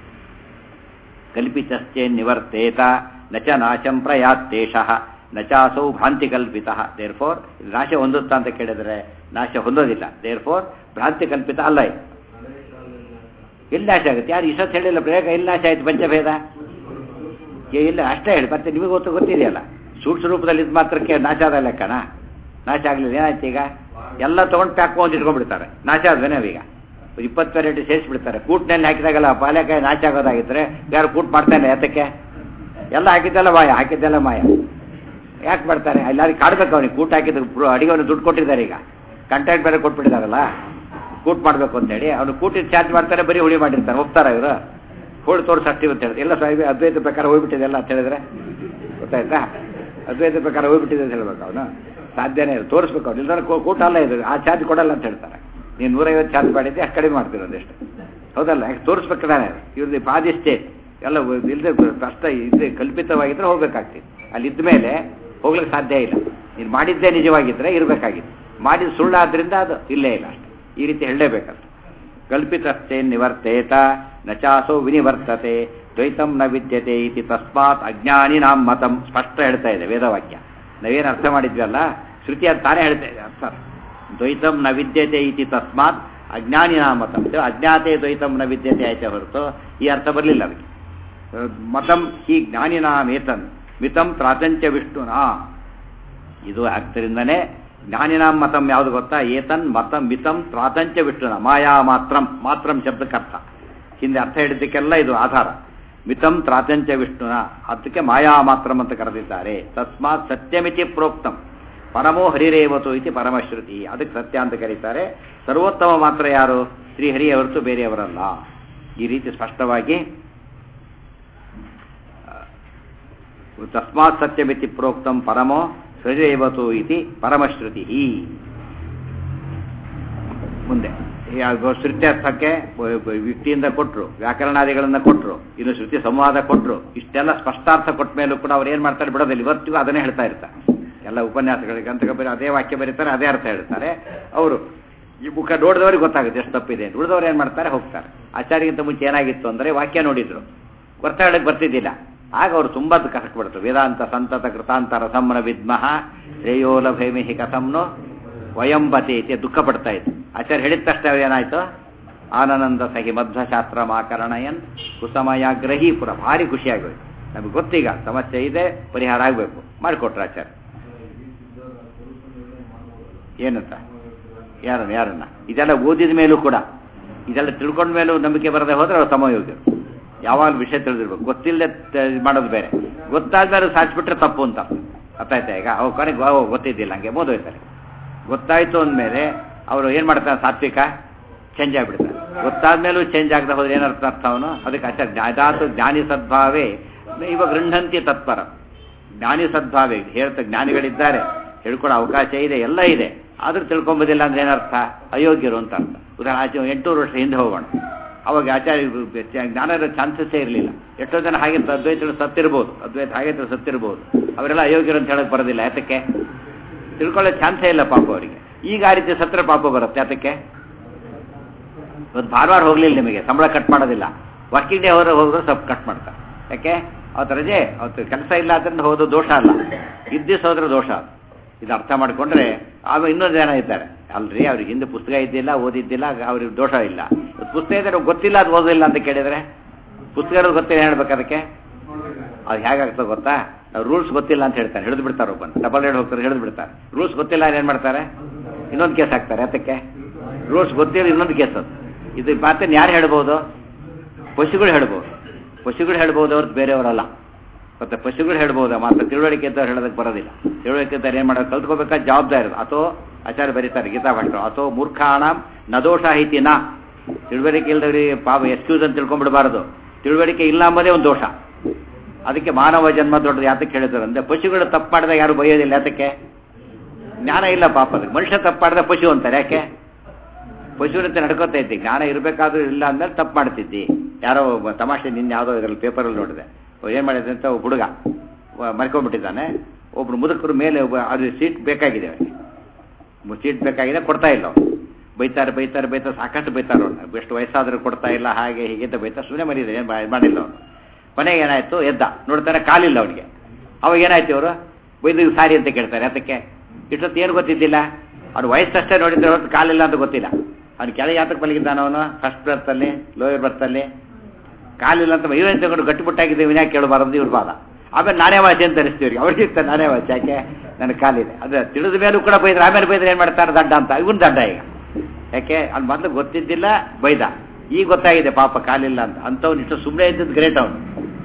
ಕಲ್ಪಿತಶ್ಚೇ ನಿವರ್ತೇತ ನಚ ನಾಶಂ ಪ್ರಯಾತ್ತೇಷಃ ನಚಾಸೌ ಭ್ರಾಂತಿ ಕಲ್ಪಿತ. ದೇರ್ಫೋರ್ ನಾಶ ಹೊಂದುತ್ತಾ ಅಂತ ಕೇಳಿದರೆ ನಾಶ ಹೊಂದೋದಿಲ್ಲ. ದೇರ್ಫೋರ್ ಭ್ರಾಂತಿ ಕಲ್ಪಿತ ಅಲ್ಲ. ಇದು ಎಲ್ಲಿ ನಾಶ ಆಗುತ್ತೆ? ಯಾರು ಇಷ್ಟೊತ್ತು ಹೇಳಿಲ್ಲ ಪ್ರಯೋಗ ಎಲ್ಲಿ ನಾಶ ಆಯ್ತು? ಪಂಚಭೇದ ಇಲ್ಲ ಅಷ್ಟೇ ಹೇಳಿ. ಮತ್ತೆ ನಿಮಗೆ ಗೊತ್ತಿದೆಯಲ್ಲ, ಸೂಕ್ಷ್ಮ ರೂಪದಲ್ಲಿ ಇದು ಮಾತ್ರಕ್ಕೆ ನಾಶ ಆದ ಲೆಕ್ಕನಾ? ನಾಶ ಆಗಲಿಲ್ಲ. ಏನಾಯ್ತು ಈಗ? ಎಲ್ಲ ತೊಗೊಂಡು ಪ್ಯಾಕ್ ಮಾಡಿ ಇಟ್ಕೊಂಡ್ಬಿಡ್ತಾರೆ. ನಾಶ ಆದ್ಮೇಲೆ ಅವೀಗ 20 ವೆರೈಟಿ ಸೇರಿಸ್ಬಿಡ್ತಾರೆ. ಕೂಟ್ನಲ್ಲಿ ಹಾಕಿದಾಗಲ್ಲ ಪಾಲೆಕಾಯಿ ನಾಶ ಆಗೋದಾಗಿದ್ರೆ ಯಾರು ಕೂಟ್ ಮಾಡ್ತಾನೆ? ಯಾತಕ್ಕೆ? ಎಲ್ಲ ಹಾಕಿದ್ದೆಲ್ಲ ಮಾಯ, ಹಾಕಿದ್ದೆಲ್ಲ ಮಾಯ. ಯಾಕೆ ಮಾಡ್ತಾರೆ? ಎಲ್ಲರಿಗೂ ಕಾಡ್ಬೇಕು ಅವನಿಗೆ. ಕೂಟ್ ಹಾಕಿದ್ರೆ ಅಡಿಗೆವನು ದುಡ್ಡು ಕೊಟ್ಟಿದ್ದಾರೆ. ಈಗ ಕಂಟ್ರಾಕ್ಟ್ ಬೇರೆ ಕೊಟ್ಬಿಟ್ಟಿದಾರಲ್ಲ ಕೂಟ್ ಮಾಡಬೇಕು ಅಂತೇಳಿ. ಅವನು ಕೂಟಿಗೆ ಚಾರ್ಜ್ ಮಾಡ್ತಾರೆ, ಬರೀ ಹುಳಿ ಮಾಡಿರ್ತಾರೆ. ಹೋಗ್ತಾರ ಇವರು ಹೋಳಿ ತೋರಿಸ್ತೀವಿ ಅಂತ ಹೇಳಿದ್ರೆ ಎಲ್ಲ ಅದ್ವೈತ ಪ್ರಕಾರ ಹೋಗ್ಬಿಟ್ಟಿದೆಲ್ಲ ಅಂತ ಹೇಳಿದ್ರೆ ಗೊತ್ತಾಯ್ತಾ? ಅದ್ವೈತ ಪ್ರಕಾರ ಹೋಗ್ಬಿಟ್ಟಿದೆ ಅಂತ ಹೇಳ್ಬೇಕು. ಅವನು ಸಾಧ್ಯನೇ ಇಲ್ಲ, ತೋರಿಸ್ಬೇಕು. ಅವ್ನು ಇಲ್ದಾರ ಕೂಟ ಅಲ್ಲ ಇದು, ಆ ಚಾರ್ಜ್ ಕೊಡಲ್ಲ ಅಂತ ಹೇಳ್ತಾರೆ. ನೀನು 150 ಚಾರ್ಜ್ ಮಾಡಿದ್ದೆ, ಅಷ್ಟು ಕಡಿಮೆ ಮಾಡ್ತೀರ ಒಂದಿಷ್ಟು. ಹೌದಲ್ಲ? ಯಾಕೆ ತೋರಿಸ್ಬೇಕು ತಾನೆ? ಇವ್ರದ್ದು ಬಾಧಿಷ್ಟೇ ಎಲ್ಲ ಇಲ್ಲದೆ ಕಷ್ಟ ಇದೆ. ಕಲ್ಪಿತವಾಗಿದ್ದರೆ ಹೋಗ್ಬೇಕಾಗ್ತಿತ್ತು. ಅಲ್ಲಿ ಇದ್ದ ಮೇಲೆ ಹೋಗ್ಲಿಕ್ಕೆ ಸಾಧ್ಯ ಇಲ್ಲ. ನೀನು ಮಾಡಿದ್ದೇ ನಿಜವಾಗಿದ್ದರೆ ಇರಬೇಕಾಗಿತ್ತು. ಮಾಡಿದ ಸುಳ್ಳಾದ್ರಿಂದ ಅದು ಇಲ್ಲೇ ಇಲ್ಲ. ಅಷ್ಟೆ. ಈ ರೀತಿ ಹೇಳಲೇಬೇಕಂತ. ಕಲ್ಪಿತಸ್ಥೆ ನಿವರ್ತೇತ ನಚಾಸೋ ವಿನಿವರ್ತತೆ ದ್ವೈತಂ ನ ವಿದ್ಯತೆ ಇತಿ ತಸ್ಮಾತ್ ಅಜ್ಞಾನಿ ನಾಂ ಮತಂ. ಸ್ಪಷ್ಟ ಹೇಳ್ತಾ ಇದೆ ವೇದವಾಕ್ಯ. ನಾವೇನು ಅರ್ಥ ಮಾಡಿದ್ವಲ್ಲ, ಶ್ರುತಿ ಅಂತ ತಾನೇ ಹೇಳ್ತಾ ಇದೆ ಅರ್ಥ. ದ್ವೈತಂ ನ ವಿದ್ಯತೆ ಇತಿ ತಸ್ಮಾತ್ ಅಜ್ಞಾನಿ ನಾಂ ಮತಂ. ಅಜ್ಞಾತೆ ದ್ವೈತಂ ನ ವಿದ್ಯತೆ ಆಯ್ತೆ ಹೊರತು ಈ ಅರ್ಥ ಬರಲಿಲ್ಲ ಅದಕ್ಕೆ. ಮತಂ ಹಿ ಜ್ಞಾನಿನಾಮೇತನ್ ಮಿತಂ ಪ್ರಾತಂಚ ವಿಷ್ಣುನಾ. ಇದು ಅರ್ಥದಿಂದನೇ ಜ್ಞಾನಿನಾಂ ಮತಂ ಯಾವುದು ಗೊತ್ತಾ? ಏತನ್ ಮತಂ ಮಿತಂ ಪ್ರಾತಂಚ ವಿಷ್ಣುನ. ಮಾಯಾ ಮಾತ್ರಂ, ಮಾತ್ರಂ ಶಬ್ದಕ್ಕರ್ಥ. ಹಿಂದೆ ಅರ್ಥ ಹೇಳಿದ್ದಕ್ಕೆಲ್ಲ ಇದು ಆಧಾರ. ಮಿತಂ ತ್ರಾತಂಚ ವಿಷ್ಣುನ, ಅದಕ್ಕೆ ಮಾಯಾ ಮಾತ್ರಂ ಅಂತ ಕರೆದಿದ್ದಾರೆ. ತಸ್ಮಾತ್ ಸತ್ಯಮಿತಿ ಪ್ರೋಕ್ತಂ ಪರಮೋ ಹರಿರೇವತು ಇತಿ ಪರಮಶ್ರುತಿ. ಅದಕ್ಕೆ ಸತ್ಯ ಅಂತ ಕರೀತಾರೆ. ಸರ್ವೋತ್ತಮ ಮಾತ್ರ ಯಾರು? ಶ್ರೀಹರಿಯ ಹೊರತು ಬೇರೆಯವರಲ್ಲ. ಈ ರೀತಿ ಸ್ಪಷ್ಟವಾಗಿ ತಸ್ಮಾತ್ ಸತ್ಯಮಿತಿ ಪ್ರೋಕ್ತಂ ಪರಮೋ ಹರಿರೇವತು ಇತಿ ಪರಮಶ್ರುತಿ. ಮುಂದೆ ಶ್ರುತ್ಯರ್ಥಕ್ಕೆ ಯುಕ್ತಿಯಿಂದ ಕೊಟ್ಟರು, ವ್ಯಾಕರಣಾದಿಗಳನ್ನು ಕೊಟ್ಟರು, ಇನ್ನು ಶ್ರುತಿ ಸಂವಾದ ಕೊಟ್ಟರು. ಇಷ್ಟೆಲ್ಲ ಸ್ಪಷ್ಟಾರ್ಥ ಕೊಟ್ಟ ಮೇಲೂ ಕೂಡ ಅವ್ರು ಏನು ಮಾಡ್ತಾರೆ? ಬಿಡೋದಿಲ್ಲ. ಇವತ್ತಿಗೂ ಅದನ್ನೇ ಹೇಳ್ತಾ ಇರ್ತಾರೆ. ಎಲ್ಲ ಉಪನ್ಯಾಸಗಳಿಗೆ ಅಂತ ಅದೇ ವಾಕ್ಯ ಬರೀತಾರೆ, ಅದೇ ಅರ್ಥ ಹೇಳ್ತಾರೆ. ಅವರು ಈ ಮುಖ ನೋಡಿದವ್ರಿಗೆ ಗೊತ್ತಾಗುತ್ತೆ ಎಷ್ಟು ತಪ್ಪಿದೆ. ಉಳಿದವ್ರು ಏನು ಮಾಡ್ತಾರೆ? ಹೋಗ್ತಾರೆ. ಆಚಾರ್ಯಗಿಂತ ಮುಂಚೆ ಏನಾಗಿತ್ತು ಅಂದರೆ ವಾಕ್ಯ ನೋಡಿದ್ರು, ಅರ್ಥ ಹೇಳಕ್ಕೆ ಬರ್ತಿದ್ದಿಲ್ಲ. ಆಗ ಅವರು ತುಂಬ ಕಸಕ್ ಬಿಡ್ತಾರೆ. ವೇದಾಂತ ಸಂತತ ಕೃತಾಂತ ರಸಂನ ವಿದ್ಮಃ ಶ್ರೇಯೋಲ ಭೈಮಿಹಿ ಕಥಂನೋ ವಯಂಬತಿ ಇತಿ ದುಃಖ ಪಡ್ತಾ ಇತ್ತು. ಆಚಾರ್ಯ ಹೇಳಿದ ತಕ್ಷಣ ಏನಾಯ್ತು, ಆನಂದ ಸಹಿ ಮಧ್ವಶಾಸ್ತ್ರ ಮಾಕರಣಯನ್ ಕುಸಮಯಾಗ್ರಹಿ ಪುರ ಭಾರಿ ಖುಷಿಯಾಗೋಯ್ತು. ನಮಗೆ ಗೊತ್ತೀಗ ಸಮಸ್ಯೆ ಇದೆ, ಪರಿಹಾರ ಆಗಬೇಕು, ಮಾಡಿಕೊಟ್ರು ಆಚಾರ್ಯ. ಏನಂತ ಯಾರನ್ನ ಇದೆಲ್ಲ ಓದಿದ ಮೇಲೂ ಕೂಡ, ಇದೆಲ್ಲ ತಿಳ್ಕೊಂಡ ಮೇಲೂ ನಂಬಿಕೆ ಬರದೆ ಹೋದ್ರೆ ಅವ್ರು ಸಮಯೋಗ್ಯರು. ಯಾವಾಗ ವಿಷಯ ತಿಳಿದಿರ್ಬೇಕು, ಗೊತ್ತಿಲ್ಲದೆ ಮಾಡೋದು ಬೇರೆ, ಗೊತ್ತಾದ್ಮೇಲೆ ಸಾಚಿಬಿಟ್ರೆ ತಪ್ಪು ಅಂತ ಅರ್ಥ ಆಯ್ತಾ. ಈಗ ಅವು ಕೊನೆಗೆ ಗೊತ್ತಿದ್ದಿಲ್ಲ ಹಂಗೆ ಮೋದೋಯ್ತಾರೆ. ಗೊತ್ತಾಯ್ತು ಅಂದಮೇಲೆ ಅವರು ಏನು ಮಾಡ್ತಾರೆ, ಸಾತ್ವಿಕ ಚೇಂಜ್ ಆಗಿಬಿಡ್ತಾರೆ. ಗೊತ್ತಾದ್ಮೇಲೂ ಚೇಂಜ್ ಆಗದೆ ಹೋದ್ರೆ ಏನರ್ಥ ಅರ್ಥ ಅವನು. ಅದಕ್ಕೆ ಆಚಾರ ಜ್ಞಾದಾತು ಜ್ಞಾನಿ ಸದ್ಭಾವೇ ಇವಾಗ ಗೃಹಂತಿ ತತ್ಪರ. ಜ್ಞಾನಿ ಸದ್ಭಾವೇ ಹೇಳ್ತಾ ಜ್ಞಾನಿಗಳಿದ್ದಾರೆ, ಹೇಳ್ಕೊಳ್ಳೋ ಅವಕಾಶ ಇದೆ, ಎಲ್ಲ ಇದೆ, ಆದ್ರೂ ತಿಳ್ಕೊಂಬೋದಿಲ್ಲ ಅಂದ್ರೆ ಏನರ್ಥ, ಅಯೋಗ್ಯರು ಅಂತ ಅರ್ಥ. ಉದಾಹರಣೆ 800 ವರ್ಷ ಹಿಂದೆ ಹೋಗೋಣ, ಅವಾಗ ಆಚಾರ್ಯ ಜ್ಞಾನ ಇರೋ ಚಾನ್ಸಸ್ಸೇ ಇರಲಿಲ್ಲ. ಎಷ್ಟೋ ಜನ ಹಾಗೆ ಅದ್ವೈತಗಳು ಸತ್ತಿರ್ಬೋದು, ಅದ್ವೈತ ಹಾಗೆ ಸತ್ತಿರ್ಬೋದು, ಅವರೆಲ್ಲ ಅಯೋಗ್ಯರು ಅಂತ ಹೇಳಕ್ ಬರೋದಿಲ್ಲ. ಯಾತಕ್ಕೆ, ತಿಳ್ಕೊಳ್ಳೋ ಚಾನ್ಸೇ ಇಲ್ಲ ಪಾಪ ಅವರಿಗೆ. ಈಗ ಆ ರೀತಿ ಸತ್ರ ಪಾಪ ಬರುತ್ತೆ. ಯಾತಕ್ಕೆ, ಇವತ್ತು ಭಾನುವಾರ ಹೋಗ್ಲಿಲ್ಲ, ನಿಮಗೆ ಸಂಬಳ ಕಟ್ ಮಾಡೋದಿಲ್ಲ, ವರ್ಕಿಂಗ್ ಡೇ ಹೋದ್ರೆ ಸ್ವಲ್ಪ ಕಟ್ ಮಾಡ್ತಾರೆ. ಯಾಕೆ, ಅವತ್ತು ರಜೆ, ಅವತ್ತು ಕೆಲಸ ಇಲ್ಲ ಅದರಿಂದ ಹೋದ ದೋಷ ಅಲ್ಲ, ಇದ್ದಿಸ್ ಹೋದ್ರೆ ದೋಷ. ಇದು ಅರ್ಥ ಮಾಡ್ಕೊಂಡ್ರೆ ಆಮೇಲೆ ಇನ್ನೊಂದು ಜನ ಇದ್ದಾರೆ, ಅಲ್ರಿ ಅವ್ರಿಗೆ ಹಿಂದೆ ಪುಸ್ತಕ ಇದ್ದಿಲ್ಲ, ಓದಿದ್ದಿಲ್ಲ, ಅವ್ರಿಗೆ ದೋಷ ಇಲ್ಲ. ಪುಸ್ತಕ ಇದ್ರೆ ಗೊತ್ತಿಲ್ಲ, ಅದು ಓದಿಲ್ಲ ಅಂತ ಕೇಳಿದ್ರೆ, ಪುಸ್ತಕ ಗೊತ್ತಿಲ್ಲ ಹೇಳ್ಬೇಕು. ಅದಕ್ಕೆ ಅದು ಹೇಗಾಗ್ತದೆ ಗೊತ್ತಾ, ರೂಲ್ಸ್ ಗೊತ್ತಿಲ್ಲ ಅಂತ ಹೇಳ್ತಾರೆ, ಹಿಡಿದು ಬಿಡ್ತಾರೆ. ಒಬ್ಬನು ಡಬಲ್ ರೇಡ್ ಹೋಗ್ತಾರೆ, ಹಿಡಿದು ಬಿಡ್ತಾರೆ. ರೂಲ್ಸ್ ಗೊತ್ತಿಲ್ಲ ಏನು ಮಾಡ್ತಾರೆ, ಇನ್ನೊಂದು ಕೇಸ್ ಹಾಕ್ತಾರೆ. ಅದಕ್ಕೆ ರೂಲ್ಸ್ ಗೊತ್ತಿಲ್ಲ, ಇನ್ನೊಂದು ಕೇಸ್. ಅದು ಇದು ಮಾತನ್ನು ಯಾರು ಹೇಳ್ಬೋದು, ಪಶುಗಳು ಹೇಳ್ಬೋದು. ಪಶುಗಳು ಹೇಳ್ಬೋದು ಅವ್ರದ್ದು, ಬೇರೆಯವರಲ್ಲ. ಮತ್ತೆ ಪಶುಗಳು ಹೇಳ್ಬೋದು ಮಾತ್ರ, ತಿಳುವಳಿಕೆ ಇದ್ದವ್ರು ಹೇಳೋದಕ್ಕೆ ಬರೋದಿಲ್ಲ. ತಿಳುವಳಿಕೆ ಇದ್ದವ್ರು ಏನು ಮಾಡೋದು, ಕಲ್ತ್ಕೋಬೇಕಾದ ಜವಾಬ್ದಾರಿ. ಅಥೋ ಆಚಾರ್ಯ ಬರೀತಾರೆ ಗೀತಾ ಭಾಷೆ, ಅಥೋ ಮೂರ್ಖಾಣ ನದೋಷ ಐತಿ ನಾ. ತಿಳುವಳಿಕೆ ಇಲ್ಲದವ್ರಿಗೆ ಪಾಪ ಎಕ್ಸ್ಕ್ಯೂಸ್ ಅಂತ ತಿಳ್ಕೊಂಡ್ಬಿಡಬಾರದು. ತಿಳುವಳಿಕೆ ಇಲ್ಲ ಅಂಬೋದೇ ಒಂದು ದೋಷ. ಅದಕ್ಕೆ ಮಾನವ ಜನ್ಮ ದೊಡ್ಡದು ಯಾತಕ್ಕೆ ಹೇಳಿದ್ರು ಅಂದರೆ, ಪಶುಗಳು ತಪ್ಪು ಮಾಡಿದಾಗ ಯಾರು ಬೈಯೋದಿಲ್ಲ. ಯಾತಕ್ಕೆ, ಜ್ಞಾನ ಇಲ್ಲ ಪಾಪ. ಅದಕ್ಕೆ ಮನುಷ್ಯ ತಪ್ಪು ಮಾಡಿದ ಪಶು ಅಂತಾರೆ. ಯಾಕೆ, ಪಶುವಿನಂತೆ ನಡ್ಕೋತಾ ಇದ್ದಿ, ಜ್ಞಾನ ಇರಬೇಕಾದ್ರೂ ಇಲ್ಲ ಅಂದ್ಮೇಲೆ ತಪ್ಪು ಮಾಡ್ತಿದ್ದಿ. ಯಾರೋ ತಮಾಷೆ ನಿನ್ನೆ ಯಾವುದೋ ಇದರಲ್ಲಿ ಪೇಪರಲ್ಲಿ ನೋಡಿದೆ, ಏನು ಮಾಡಿದೆ ಅಂತ ಒಬ್ಬ ಹುಡುಗ ಮರ್ಕೊಂಡ್ಬಿಟ್ಟಿದ್ದಾನೆ. ಒಬ್ರು ಮುದುಕರು ಮೇಲೆ ಅದು ಸೀಟ್ ಬೇಕಾಗಿದೆ, ಅವನಿಗೆ ಸೀಟ್ ಬೇಕಾಗಿದೆ, ಕೊಡ್ತಾ ಇಲ್ಲ ಅವ್ರು. ಬೈತಾರೆ ಬೈತಾರೆ ಬೈತಾರೆ, ಸಾಕಷ್ಟು ಬೈತಾರೆ ಅವ್ರನ್ನ. ಎಷ್ಟು ವಯಸ್ಸಾದರೂ ಕೊಡ್ತಾ ಇಲ್ಲ, ಹಾಗೆ ಹೀಗೆ ಅಂತ ಬೈತಾರೆ. ಸುಮ್ಮನೆ ಮರಿದೆ, ಏನು ಮಾಡಿಲ್ಲ ಅವನು. ಕೊನೆಗೆ ಏನಾಯ್ತು, ಎದ್ದ ನೋಡ್ತಾನೆ ಕಾಲಿಲ್ಲ ಅವನಿಗೆ. ಅವಾಗ ಏನಾಯ್ತು, ಅವರು ಬೈದು ಸಾರಿ ಅಂತ ಕೇಳ್ತಾರೆ. ಅದಕ್ಕೆ ಇಷ್ಟೊತ್ತು ಏನು ಗೊತ್ತಿದ್ದಿಲ್ಲ, ಅವ್ನು ವಯಸ್ಸಷ್ಟೇ ನೋಡಿದ್ರೆ ಹೊರತು ಕಾಲಿಲ್ಲ ಅಂತ ಗೊತ್ತಿಲ್ಲ. ಅವ್ನು ಕೆಳ ಯಾತಕ್ಕೆ ಮಲಗಿದ್ದಾನ, ಅವನು ಫಸ್ಟ್ ಬರ್ತಲ್ಲಿ ಲೋಯರ್ ಬರ್ತಲ್ಲಿ ಕಾಲಿಲ್ಲ ಅಂತ ಇವನ್ ತಗೊಂಡು ಗಟ್ಟಿಬಿಟ್ಟಾಗಿದ್ದೀವಿ, ವಿನಾಯಕ್ ಕೇಳಬಾರದು ಇವ್ರ ಬಾದ. ಆಮೇಲೆ ನಾನೇ ವಾಸಿ ಅಂತ ಅನಿಸ್ತೀವ್ರಿಗೆ, ಅವ್ರಿಗೆ ನಾನೇ ವಾಸಿ, ಯಾಕೆ ನನಗೆ ಕಾಲಿದೆ. ಅದೇ ತಿಳಿದ ಮೇಲೂ ಕೂಡ ಬೈದ್ರೆ, ಆಮೇಲೆ ಬೈದ್ರೆ ಏನು ಮಾಡ್ತಾರೆ, ದಂಡ ಅಂತ. ಇವನ್ ದಂಡ ಈಗ. ಯಾಕೆ, ಅಲ್ಲಿ ಮೊದಲು ಗೊತ್ತಿದ್ದಿಲ್ಲ, ಬೈದ. ಈಗ ಗೊತ್ತಾಗಿದೆ ಪಾಪ ಕಾಲಿಲ್ಲ ಅಂತ. ಅಂಥವ್ನು ಇಷ್ಟು ಸುಮ್ಮನೆ ಇದ್ದದ್ದು ಗ್ರೇಟ್. ಅವನು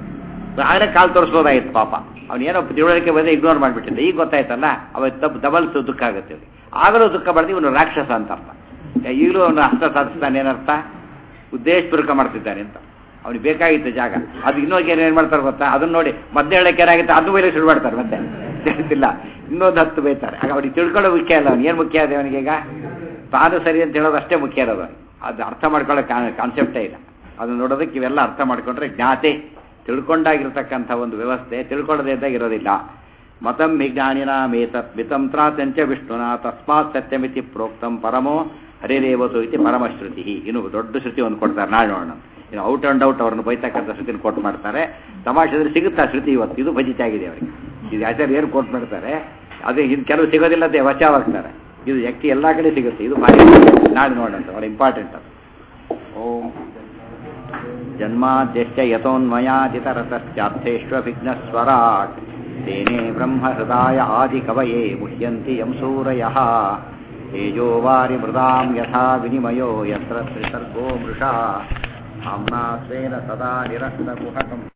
ಆಗಲೇ ಕಾಲು ತೋರಿಸ್ಬೋದಾಗಿತ್ತು ಪಾಪ. ಅವ್ನು ಏನೋ ತಿಳುವಳಿಕೆ ಬಂದರೆ ಇಗ್ನೋರ್ ಮಾಡಿಬಿಟ್ಟಿದ್ದೆ. ಈಗ ಗೊತ್ತಾಯ್ತಲ್ಲ, ಅವತ್ತು ತಪ್ಪು ಡಬಲ್ ದುಃಖ ಆಗುತ್ತೆ. ಆಗಲೂ ದುಃಖ ಪಡ್ತೀವಿ, ಇವನು ರಾಕ್ಷಸ ಅಂತ ಅರ್ಥ. ಈಗಲೂ ಅವನು ಹಸ್ತ ಸಾಧಿಸ್ತಾನೆ, ಏನರ್ಥ, ಉದ್ದೇಶಪೂರ್ವಕ ಮಾಡ್ತಿದ್ದಾನೆ ಅಂತ. ಅವ್ನಿಗೆ ಬೇಕಾಗಿತ್ತು ಜಾಗ. ಅದು ಇನ್ನೊಂದು ಏನು ಮಾಡ್ತಾರೆ ಗೊತ್ತಾ, ಅದನ್ನ ನೋಡಿ ಮದ್ದೆ ಹೇಳಕ್ಕೆ ಏನಾಗುತ್ತೆ, ಅದು ಬೈಲಿಕ್ಕೆ ಶುರು ಮಾಡ್ತಾರೆ. ಮತ್ತೆ ತಿಳಿತಿಲ್ಲ, ಇನ್ನೊಂದು 10 ಬೈತಾರೆ. ಆಗ ಅವ್ನಿಗೆ ತಿಳ್ಕೊಳ್ಳೋ ಮುಖ್ಯ ಅಲ್ಲ. ಅವ್ನು ಏನು ಮುಖ್ಯ ಇದೆ ಅವನಿಗೆ, ಈಗ ತಾನು ಸರಿ ಅಂತ ಹೇಳೋದು ಅಷ್ಟೇ ಮುಖ್ಯ ಇರೋದು. ಅದು ಅರ್ಥ ಮಾಡ್ಕೊಳ್ಳೋ ಕಾನ್ಸೆಪ್ಟೇ ಇಲ್ಲ. ಅದನ್ನು ನೋಡೋದಕ್ಕೆ ಇವೆಲ್ಲ ಅರ್ಥ ಮಾಡ್ಕೊಂಡ್ರೆ ಜ್ಞಾತೆ, ತಿಳ್ಕೊಂಡಾಗಿರ್ತಕ್ಕಂಥ ಒಂದು ವ್ಯವಸ್ಥೆ ತಿಳ್ಕೊಳ್ಳೋದೇ ಇದ್ದಾಗ ಇರೋದಿಲ್ಲ. ಮತಂ ವಿಜ್ಞಾನಿನ ಮೇತತ್ ವಿತಂತ್ರಾತ್ಯಂಚ ವಿಷ್ಣುನ ತಸ್ಮಾತ್ ಸತ್ಯಮಿತಿ ಪ್ರೋಕ್ತಂ ಪರಮೋ ಹರಿರೇವತು ಇತಿ ಪರಮಶ್ರುತಿ. ಇನ್ನು ದೊಡ್ಡ ಶ್ರುತಿ ಒಂದು ಕೊಡ್ತಾರೆ, ನಾಳೆ ನೋಡೋಣ. ಇನ್ನು ಔಟ್ ಅಂಡ್ ಔಟ್ ಅವ್ರನ್ನ ಬೈತಕ್ಕಂಥ ಶ್ರುತಿನ ಕೋಟ್ ಮಾಡ್ತಾರೆ. ತಮಾಷೆದ್ರೆ ಸಿಗುತ್ತಾ ಶ್ರುತಿ ಇವತ್ತು, ಇದು ಭಜಿತ ಆಗಿದೆ ಅವರಿಗೆ. ಇದು ಆಚಾರ್ಯ ಏನು ಕೋಟ್ ಮಾಡ್ತಾರೆ, ಅದೇ ಇದು ಕೆಲವು ಸಿಗೋದಿಲ್ಲದೆ ವಚಾವಾಗ್ತಾರೆ. ಇದು ವ್ಯಕ್ತಿ ಎಲ್ಲ ಕಡೆ ಸಿಗುತ್ತೆ. ಇದು ಭಾರಿ ನಾಳೆ ನೋಡೋಣ, ಅವರ ಇಂಪಾರ್ಟೆಂಟ್ ಅದು. ಓಂ ಜನ್ಮಾದ್ಯಶ್ಚ ಯತೋನ್ಮಯಾದಿತರತಶ್ಚಾರ್ಥೇಷ್ವಭಿಘ್ನಸ್ವರಾಟ್ ತೇನೇ ಬ್ರಹ್ಮ ಹೃದಯ ಆದಿ ಕವಯೇ ಮುಹ್ಯಂತಿ ಯಂ ಸೂರಯಃ ತೇಜೋ ವಾರಿ ಮೃದಾಂ ಯಥಾ ವಿನಿಮಯೋ ಯತ್ರ ತ್ರಿಸರ್ಗೋ ಮೃಷಾ ಆಮ್ನಾ ಸ್ವೇನ ಸದಾ ನಿರಸ್ತಕುಹಕಂ